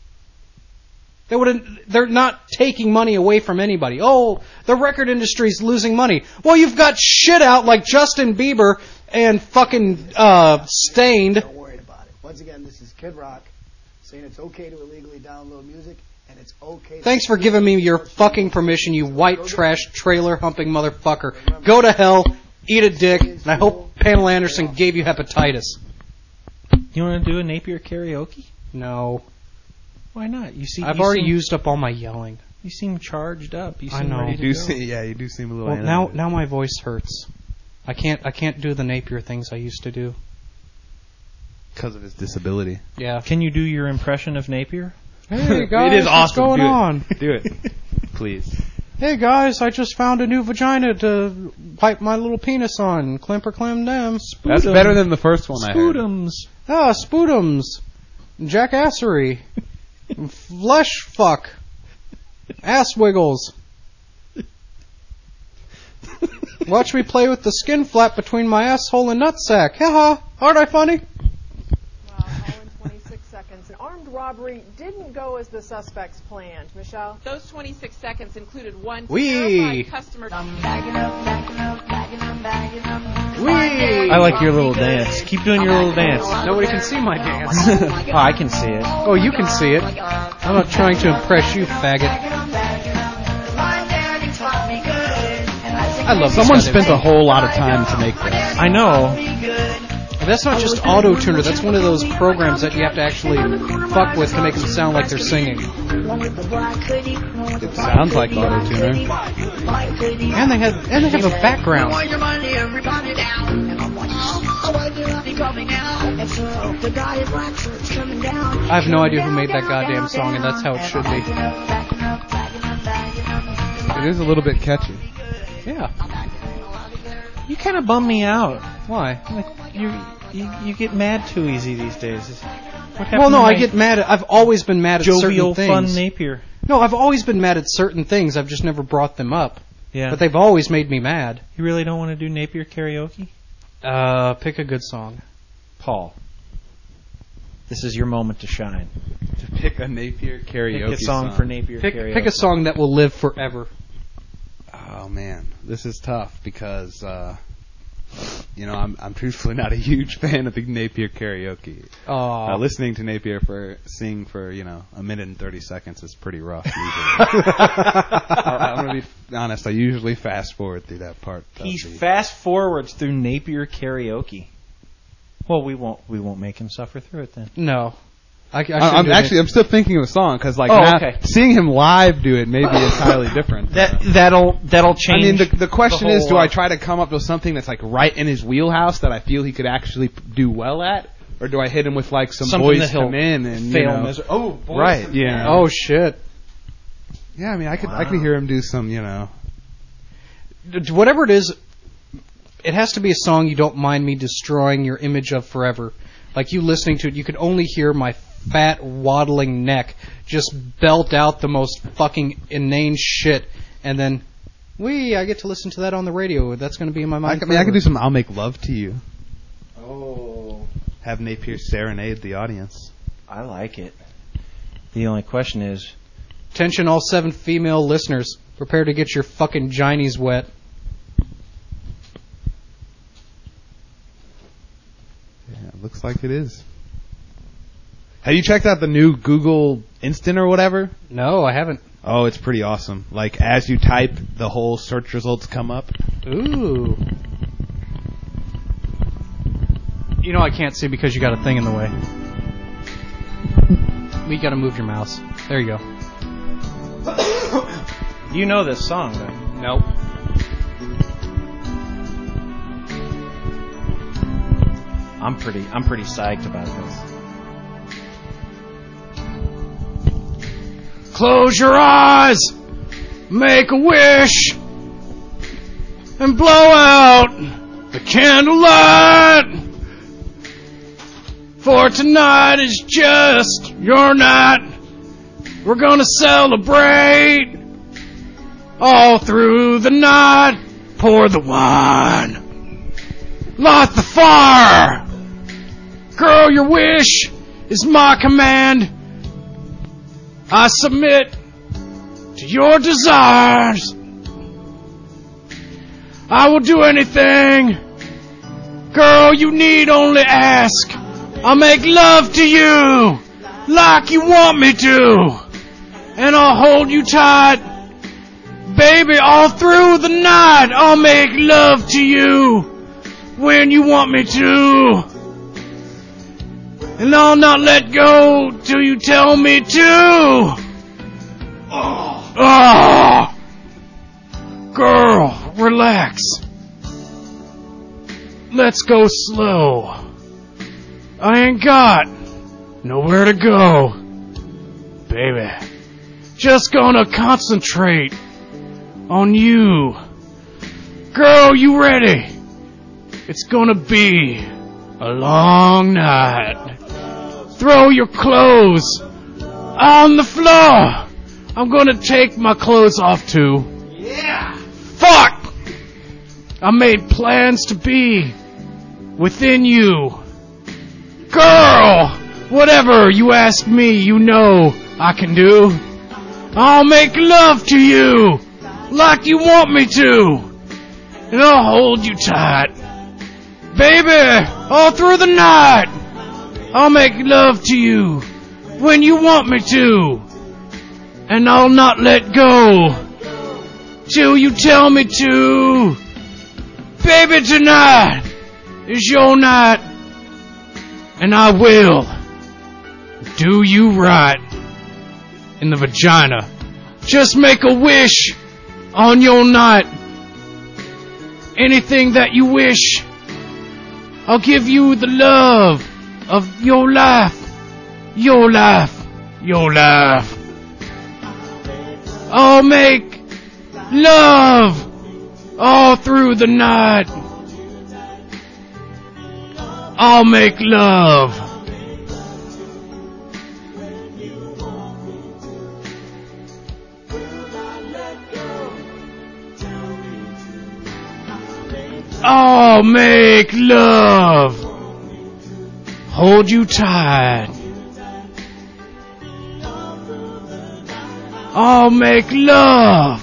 S4: They're not taking money away from anybody. Oh, the record industry's losing money. Well, you've got shit out like Justin Bieber and fucking Stained.
S5: Don't worry about it. Once again, this is Kid Rock saying it's okay to illegally download music, and it's okay.
S4: Thanks for giving me your fucking permission, you white trash trailer humping motherfucker. Go to hell, eat a dick, and I hope Pamela Anderson gave you hepatitis.
S2: You want to do a Napier karaoke?
S4: No.
S2: Why not?
S4: I've already used up all my yelling.
S2: You seem charged up. You
S4: I
S2: seem
S4: know.
S2: ready to go.
S3: You do seem a little.
S4: Well, now my voice hurts. I can't do the Napier things I used to do.
S3: Because of his disability.
S4: Yeah.
S2: Can you do your impression of Napier?
S4: Hey guys,
S3: It is awesome.
S4: what's going on?
S3: Do it, please.
S4: Hey guys, I just found a new vagina to wipe my little penis on. Climper clam dem.
S3: That's better than the first one I heard.
S2: Spootums.
S4: Ah, spootums. jackassery, flesh fuck, ass wiggles. Watch me play with the skin flap between my asshole and nutsack. Haha, aren't I funny?
S6: Wow, all in 26 seconds. An armed robbery didn't go as the suspects planned. Michelle?
S7: Those 26 seconds included one
S4: Wee.
S7: terrified customer.
S4: Whee!
S2: I like your little dance. Keep doing your little dance.
S4: Nobody can see my dance.
S2: Oh, I can see it.
S4: Oh, you can see it. I'm not trying to impress you, faggot. I love
S3: Someone
S4: this guy.
S3: spent a whole lot of time to make this.
S2: I know.
S4: And that's not just auto-tuner. That's one of those programs that you have to actually fuck with to make them sound like they're singing.
S3: It sounds like auto-tuner.
S4: And they have a background. I have no idea who made that goddamn song, and that's how it should be.
S3: It is a little bit catchy.
S4: Yeah.
S2: You kind of bum me out.
S4: Why?
S2: Like, you get mad too easy these days. What happened
S4: Well, no,
S2: to
S4: I
S2: my
S4: get mad at... I've always been mad at
S2: jovial,
S4: certain
S2: fun
S4: things.
S2: Napier?
S4: No, I've always been mad at certain things. I've just never brought them up.
S2: Yeah.
S4: But they've always made me mad.
S2: You really don't want to do Napier karaoke?
S4: Pick a good song.
S2: Paul, this is your moment to shine.
S3: To pick a Napier karaoke
S2: Pick a song for Napier karaoke.
S4: Pick a song that will live forever.
S3: Oh man, this is tough because I'm truthfully not a huge fan of the Napier karaoke. Listening to Napier sing for a minute and 30 seconds is pretty rough. Usually, I'm gonna be honest. I usually fast forward through that part.
S2: He fast forwards through Napier karaoke. Well, we won't make him suffer through it then.
S4: No.
S3: I'm still thinking of a song because
S2: okay.
S3: Seeing him live do it may be entirely different.
S2: That'll change.
S3: I mean, the question is, do
S2: whole,
S3: I try to come up with something that's like right in his wheelhouse that I feel he could actually do well at, or do I hit him with like some
S2: something
S3: boys
S2: that he'll
S3: come in and
S2: fail
S3: boys
S2: right?
S3: Yeah.
S4: Oh shit.
S3: Yeah, I mean, I could hear him do some,
S4: Whatever it is, it has to be a song you don't mind me destroying your image of forever. Like you listening to it, you could only hear my fat waddling neck just belt out the most fucking inane shit, and then I get to listen to that on the radio. That's going to be in my mind.
S3: I could do some "I'll Make Love to You."
S2: Oh.
S3: Have Napier serenade the audience.
S2: I like it. The only question is,
S4: attention, all 7 female listeners, prepare to get your fucking ginies wet.
S3: Yeah, it looks like it is. Have you checked out the new Google Instant or whatever?
S4: No, I haven't.
S3: Oh, it's pretty awesome. Like, as you type, the whole search results come up.
S4: Ooh. You know I can't see because you got a thing in the way. You got to move your mouse. There you go.
S2: you know this song, though.
S4: Nope.
S2: I'm pretty psyched about this.
S4: Close your eyes, make a wish, and blow out the candlelight. For tonight is just your night. We're gonna celebrate all through the night. Pour the wine, light the fire. Girl, your wish is my command. I submit to your desires. I will do anything. Girl, you need only ask. I'll make love to you like you want me to. And I'll hold you tight. Baby, all through the night, I'll make love to you when you want me to. And I'll not let go till you tell me to. Oh. Girl, relax. Let's go slow. I ain't got nowhere to go. Baby, just gonna concentrate on you. Girl, you ready? It's gonna be a long night. throw your clothes on the floor. I'm gonna take my clothes off too.
S1: Yeah.
S4: Fuck! I made plans to be within you. Girl! Whatever you ask me, you know I can do. I'll make love to you like you want me to. And I'll hold you tight. Baby, all through the night. I'll make love to you when you want me to. And I'll not let go till you tell me to. Baby, tonight is your night. And I will do you right in the vagina. Just make a wish on your night. Anything that you wish, I'll give you the love of your life. Your life. Your life. I'll make love all through the night. I'll make love. I'll make love. Hold you tight. I'll make love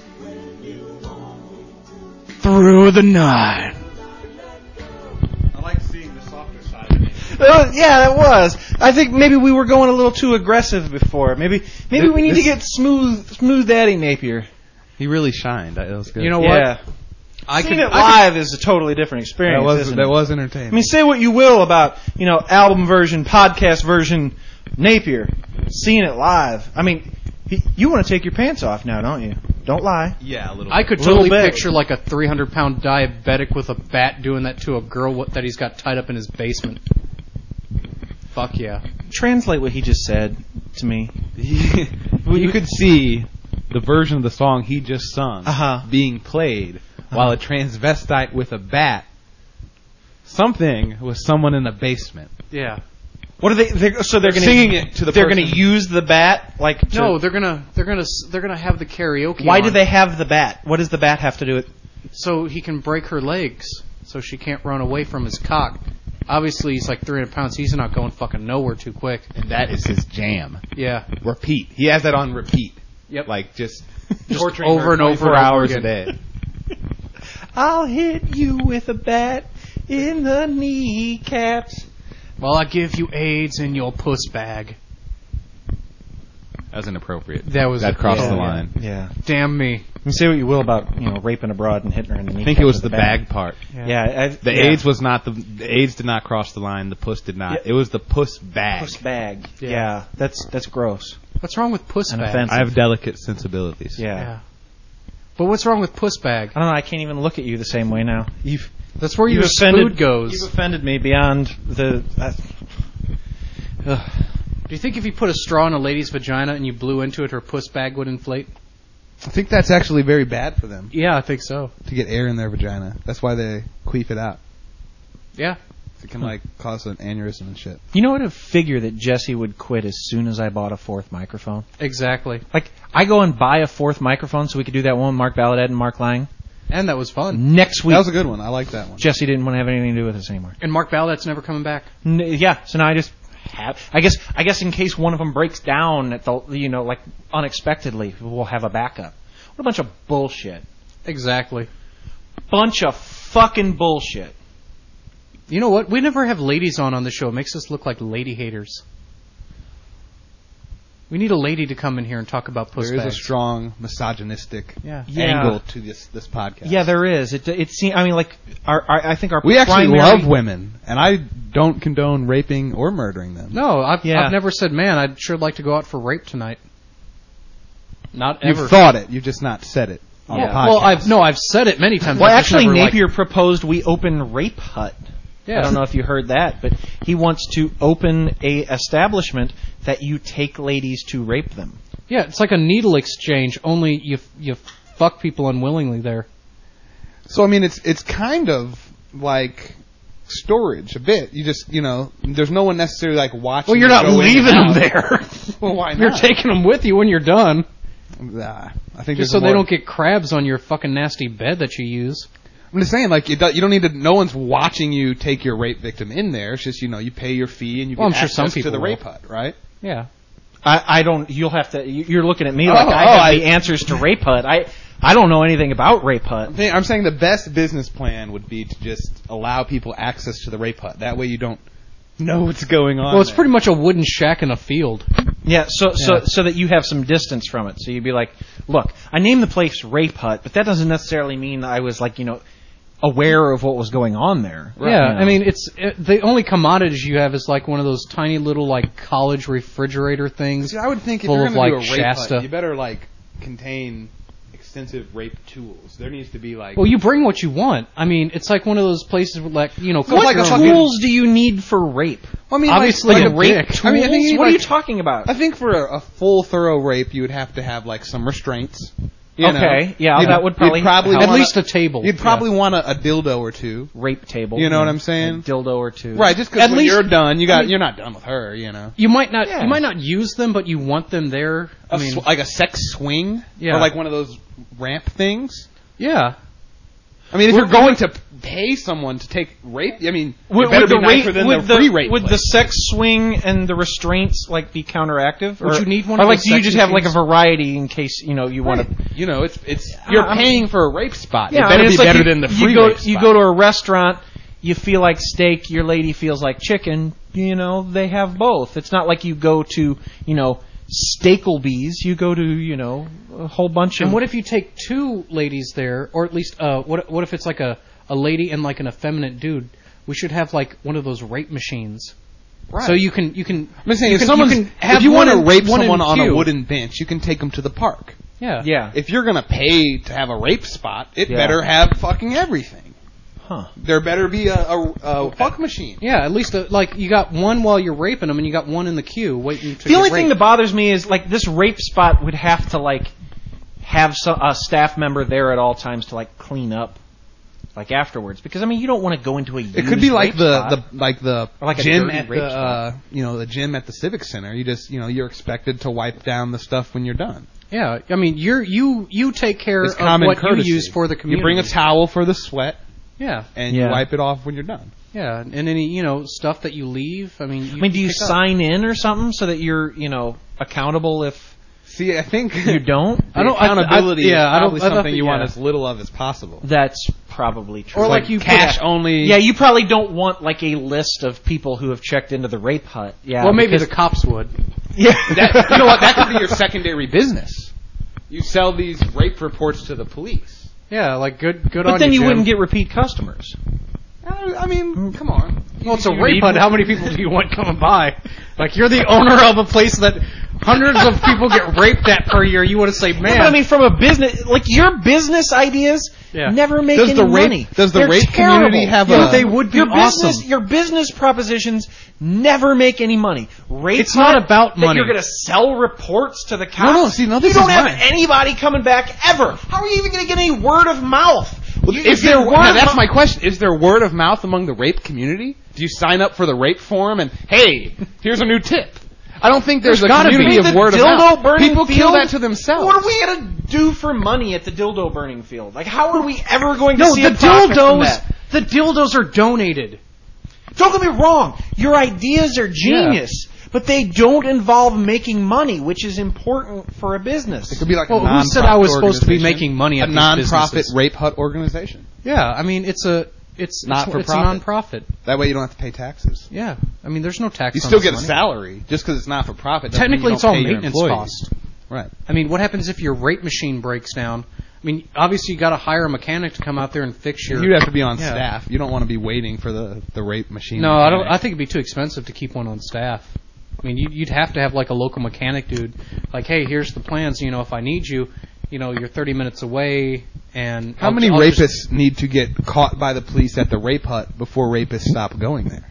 S4: through the night.
S3: I like seeing the softer side of me.
S2: Yeah, that was. I think maybe we were going a little too aggressive before. Maybe we need to get smooth Daddy Napier.
S3: He really shined. That was good.
S4: You know what?
S2: Yeah. Seeing it live is a totally different experience.
S3: That was entertaining.
S2: I mean, say what you will about, album version, podcast version, Napier. Seeing it live. I mean, you want to take your pants off now, don't you? Don't lie.
S3: Yeah, a little.
S4: I could
S2: Little
S4: totally
S2: bit.
S4: picture like a 300-pound diabetic with a bat doing that to a girl that he's got tied up in his basement. Fuck yeah.
S2: Translate what he just said to me.
S3: Well, you could see the version of the song he just sung being played while a transvestite with a bat. Something with someone in a basement.
S4: Yeah.
S2: What are they? So they're going to
S3: singing it to the.
S2: They're going to use the bat,
S4: No, they're gonna have the karaoke.
S2: Why
S4: on
S2: do they have the bat? What does the bat have to do with?
S4: So he can break her legs, so she can't run away from his cock. Obviously, he's like 300 pounds. He's not going fucking nowhere too quick.
S3: And that is his jam.
S4: Yeah.
S3: Repeat. He has that on repeat.
S4: Yep.
S3: Like just
S4: torturing
S3: over
S4: her
S3: and over
S4: 24
S3: hours
S4: again.
S3: a day.
S2: I'll hit you with a bat in the kneecaps.
S4: While I give you AIDS in your puss bag.
S3: That was inappropriate.
S4: That
S3: crossed the line.
S2: Yeah.
S4: Damn me.
S2: You can say what you will about raping a broad and hitting her in the kneecaps.
S3: I think it was
S2: with
S3: the
S2: a bat.
S3: bag part.
S2: Yeah.
S3: The AIDS was not the AIDS did not cross the line. The puss did not.
S2: Yeah.
S3: It was the puss bag.
S2: Puss bag.
S4: Yeah.
S2: Yeah. That's gross.
S4: What's wrong with puss
S2: And
S4: bag?
S2: offensive.
S3: I have delicate sensibilities.
S2: Yeah.
S4: But what's wrong with puss bag?
S2: I don't know. I can't even look at you the same way now.
S4: That's where your
S2: offended,
S4: food goes.
S2: You've offended me beyond the.
S4: Do you think if you put a straw in a lady's vagina and you blew into it, her puss bag would inflate?
S3: I think that's actually very bad for them
S4: Yeah, I think so.
S3: to get air in their vagina. That's why they queef it out.
S4: Yeah.
S3: It can cause an aneurysm and shit.
S2: You know what? A figure that Jesse would quit as soon as I bought a fourth microphone.
S4: Exactly.
S2: Like I go and buy a fourth microphone so we could do that one with Mark Balladet and Mark Lang.
S4: And that was fun.
S2: Next week,
S3: That was a good one. I like that one.
S2: Jesse didn't want to have anything to do with us anymore.
S4: And Mark Balladet's never coming back.
S2: Yeah, so now I just have. I guess in case one of them breaks down at the unexpectedly, we'll have a backup. What a bunch of bullshit.
S4: Exactly.
S2: Bunch of fucking bullshit.
S4: You know what? We never have ladies on the show. It makes us look like lady haters. We need a lady to come in here and talk about puss
S3: There is
S4: bags.
S3: a strong misogynistic
S2: Yeah.
S3: angle to this podcast.
S2: Yeah, there is. It seems. I mean, like I think our
S3: We actually
S2: primary,
S3: love women, and I don't condone raping or murdering them.
S4: No, I've
S2: Yeah.
S4: never said, man, I'd sure like to go out for rape tonight. Not ever.
S3: You've thought it, you've just not said it on the podcast.
S4: Well, I've said it many times.
S2: Well,
S4: I've just
S2: actually,
S4: never,
S2: Napier proposed we open Rape Hut.
S4: Yeah.
S2: I don't know if you heard that, but he wants to open a establishment that you take ladies to rape them.
S4: Yeah, it's like a needle exchange. Only you fuck people unwillingly there.
S3: So I mean, it's kind of like storage a bit. You just, there's no one necessarily like watching.
S4: Well, you're
S3: you
S4: not
S3: go in and
S4: leaving them
S3: out.
S4: there.
S3: Well, why not?
S4: You're taking them with you when you're done.
S3: I think
S4: Just so they don't get crabs on your fucking nasty bed that you use.
S3: I'm just saying, like, you don't need to. No one's watching you take your rape victim in there. It's just, you pay your fee and you
S4: Well,
S3: get
S4: I'm sure
S3: access
S4: some
S3: to
S4: people
S3: the
S4: will.
S3: rape hut, right?
S4: Yeah.
S2: I don't. You'll have to. You're looking at me like I have the answers to Rape Hut. I don't know anything about Rape Hut.
S3: I'm saying the best business plan would be to just allow people access to the rape hut. That way you don't know what's going on.
S4: Well, it's
S3: there.
S4: pretty much a wooden shack in a field.
S2: Yeah, so that you have some distance from it. So you'd be like, look, I named the place Rape Hut, but that doesn't necessarily mean I was like, aware of what was going on there.
S4: Right? Yeah, I mean, the only commodities you have is like one of those tiny little like college refrigerator things.
S3: See, I would think if
S4: full
S3: you're
S4: of
S3: going to
S4: like
S3: do a rape
S4: Shasta.
S3: hut, you better like contain extensive rape tools. There needs to be like.
S4: Well, you bring what you want. I mean, it's like one of those places where like
S2: What
S3: like a fucking-
S2: tools do you need for rape?
S3: I mean,
S4: obviously
S3: like
S4: a
S2: rape
S4: dick.
S2: tools?
S3: I mean, I think you need,
S2: what are you
S3: like-
S2: talking about?
S3: I think for a full thorough rape, you would have to have like some restraints. You know?
S2: Okay, yeah,
S3: You'd-
S2: that would probably
S3: you'd probably
S2: help.
S4: At
S3: wanna-
S4: least a table.
S3: You'd probably want a dildo or two.
S2: Rape table.
S3: You know what I'm saying?
S2: A dildo or two.
S3: Right, just because
S4: At
S3: when
S4: least-
S3: you're done, you're not done with her.
S4: You might not.
S2: Yeah.
S4: You might not use them, but you want them there. I mean,
S3: Like a sex swing,
S4: Yeah.
S3: or like one of those ramp things.
S4: yeah.
S3: I mean, if you're going to pay someone to take rape, I mean,
S2: Would,
S3: it better
S2: would
S3: be
S2: the
S3: nicer
S2: rape,
S3: than
S2: would
S3: the free rape.
S2: would the
S3: place.
S2: sex swing and the restraints like be counteractive?
S4: Would
S2: or,
S4: you need one
S2: or
S4: of
S2: like
S4: those
S2: do you
S4: sex
S2: just have like a
S4: machines?
S2: variety in case you want to?
S3: it's you're
S2: I mean-
S3: paying for a rape spot.
S2: Yeah,
S3: it better
S2: it's
S3: be
S2: like
S3: better
S2: you,
S3: than the free
S2: you go,
S3: rape spot.
S2: You go to a restaurant, you feel like steak, your lady feels like chicken. They have both. It's not like you go to Steaklebee's. You go to a whole bunch of.
S4: And what if you take two ladies there, or at least what if it's like a lady and like an effeminate dude? We should have like one of those rape machines.
S3: Right.
S4: So you can.
S3: I'm saying if you want to rape someone on a wooden bench, you can take them to the park.
S4: Yeah.
S2: Yeah.
S3: If you're gonna pay to have a rape spot, it
S2: Yeah.
S3: better have fucking everything.
S2: Huh.
S3: There better be a fuck machine.
S4: Yeah, at least like you got one while you're raping them, and you got one in the queue waiting to.
S2: The only
S4: get
S2: thing
S4: raped.
S2: that bothers me is like this rape spot would have to like have a staff member there at all times to like clean up like afterwards because I mean you don't want to go into a used
S3: It could be like
S2: rape spot.
S3: the
S2: Or like a
S3: gym
S2: dirty
S3: at
S2: rape
S3: the
S2: spot.
S3: the gym at the Civic Center. You just you're expected to wipe down the stuff when you're done.
S4: Yeah, I mean you take care
S3: It's
S4: of
S3: common
S4: what
S3: courtesy.
S4: you use for the community.
S3: You bring a towel for the sweat,
S4: Yeah,
S3: and
S2: Yeah.
S3: you wipe it off when you're done.
S4: yeah, and any stuff that you leave. I mean,
S2: do you
S4: pick up.
S2: sign in or something so that you're accountable if
S3: See, I think
S2: you don't?
S3: accountability is
S4: I don't-
S3: probably
S4: I don't
S3: something
S4: think-
S3: you want
S4: yeah.
S3: as little of as possible.
S2: That's probably true.
S4: Or like you
S3: cash
S4: put
S3: only.
S2: Yeah, you probably don't want like a list of people who have checked into the rape hut. Yeah,
S4: Well, maybe
S2: because-
S4: the cops would.
S2: yeah.
S3: You know what? That could be your secondary business. You sell these rape reports to the police.
S4: Yeah, like good on
S2: But then you
S4: Jim.
S2: wouldn't get repeat customers.
S3: I mean, come on.
S4: Well, it's a
S3: You
S4: rape
S3: need
S4: hut.
S3: one.
S4: How many people do you want coming by? Like, you're the owner of a place that hundreds of people get raped at per year. You want to say, man.
S2: But I mean, from a business, like your business ideas
S4: Yeah.
S2: never make
S3: Does
S2: any
S3: the rape-
S2: money.
S3: does the
S2: They're
S3: rape
S2: terrible.
S3: community have
S4: Yeah,
S3: a-
S4: they would be
S2: your
S4: awesome.
S2: Your business propositions never make any money. Rape
S4: It's not
S2: hut,
S4: about
S2: that
S4: money.
S2: You're going to sell reports to the cops.
S3: No, see, no, this
S2: you don't
S3: is
S2: have
S3: mine.
S2: anybody coming back ever. How are you even going to get any word of mouth?
S3: Is there now, that's my question. Is there word of mouth among the rape community? Do you sign up for the rape forum and, hey, here's a new tip? I don't think there's a
S4: gotta be.
S3: community of
S2: The
S3: word of
S2: dildo
S3: mouth.
S2: burning
S3: People
S2: field?
S3: kill that to themselves.
S2: What are we going to do for money at the dildo burning field? Like, how are we ever going to
S4: No,
S2: see
S4: the
S2: a profit from
S4: dildos.
S2: that?
S4: The dildos are donated.
S2: Don't get me wrong. Your ideas are genius, but they don't involve making money, which is important for a business.
S3: It could be like
S4: Well,
S3: a
S4: who said I was
S3: non-profit
S4: supposed to be
S3: organization.
S4: making money at
S3: a
S4: these
S3: non-profit
S4: businesses?
S3: rape hut organization?
S4: Yeah, I mean, it's a
S3: Not-for-profit.
S4: non-profit.
S3: That way you don't have to pay taxes.
S4: Yeah, I mean, there's no tax.
S3: You
S4: on
S3: still
S4: this
S3: get a
S4: money.
S3: salary just because it's not for profit.
S4: Technically, it's all maintenance
S3: cost.
S4: cost.
S3: Right.
S4: I mean, what happens if your rape machine breaks down? I mean, obviously you got to hire a mechanic to come out there and fix your.
S3: You'd have to be on
S4: Yeah.
S3: staff. You don't want to be waiting for the rape machine.
S4: No, I don't.
S3: mechanic.
S4: I think it'd be too expensive to keep one on staff. I mean, you'd have to have like a local mechanic dude. Like, hey, here's the plans. If I need you, you're 30 minutes away. And
S3: How many rapists need to get caught by the police at the rape hut before rapists stop going there?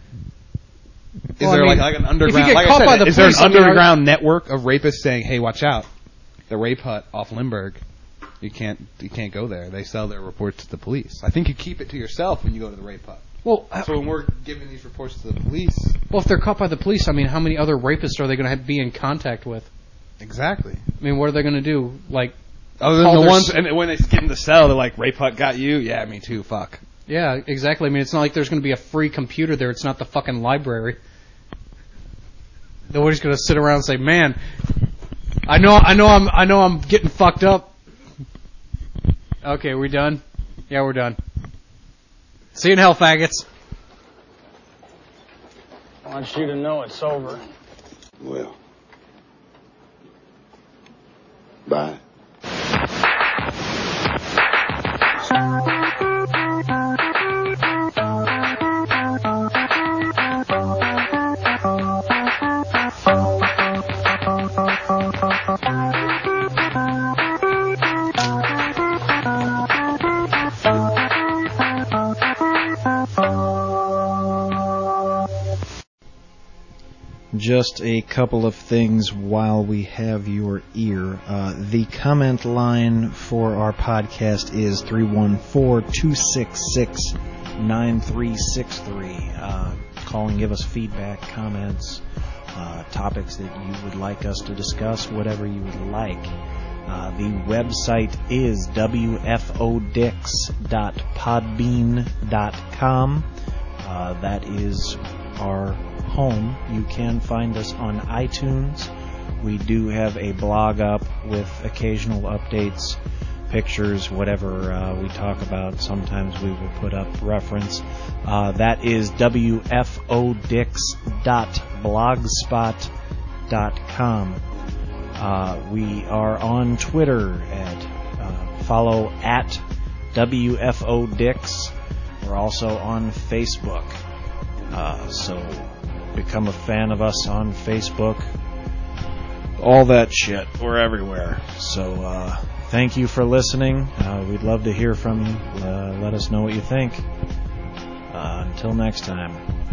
S3: Is
S4: Well,
S3: there
S4: I mean,
S3: like an
S4: if
S3: underground?
S4: you get
S3: like
S4: caught
S3: I said,
S4: by the
S3: is there an
S4: police, I mean,
S3: underground network of rapists saying, "Hey, watch out, the rape hut off Limburg, you can't go there. They sell their reports to the police." I think you keep it to yourself when you go to the rape hut.
S4: Well,
S3: So when we're giving these reports to the police,
S4: if they're caught by the police, I mean, how many other rapists are they going to be in contact with?
S3: exactly.
S4: I mean, what are they going to do? Like,
S3: Other
S4: Call
S3: than the
S4: their
S3: ones,
S4: s-
S3: and when they get in the cell, they're like, "Rape Hut got you." Yeah, me too. Fuck.
S4: yeah, exactly. I mean, it's not like there's going to be a free computer there. It's not the fucking library. Nobody's going to sit around and say, "Man, I know I'm getting fucked up." Okay, we done? Yeah, we're done. See you in hell, faggots.
S8: I want you to know it's over.
S9: Well, bye.
S2: Just a couple of things while we have your ear. The comment line for our podcast is 314-266-9363. Call and give us feedback, comments, topics that you would like us to discuss, whatever you would like. The website is wfodix.podbean.com. That is our home. You can find us on iTunes. We do have a blog up with occasional updates, pictures, whatever we talk about. Sometimes we will put up reference. That is wfodix.blogspot.com. We are on Twitter at follow at wfodix. We're also on Facebook. So become a fan of us on Facebook. All that shit. We're everywhere. So thank you for listening. We'd love to hear from you. Let us know what you think. Until next time.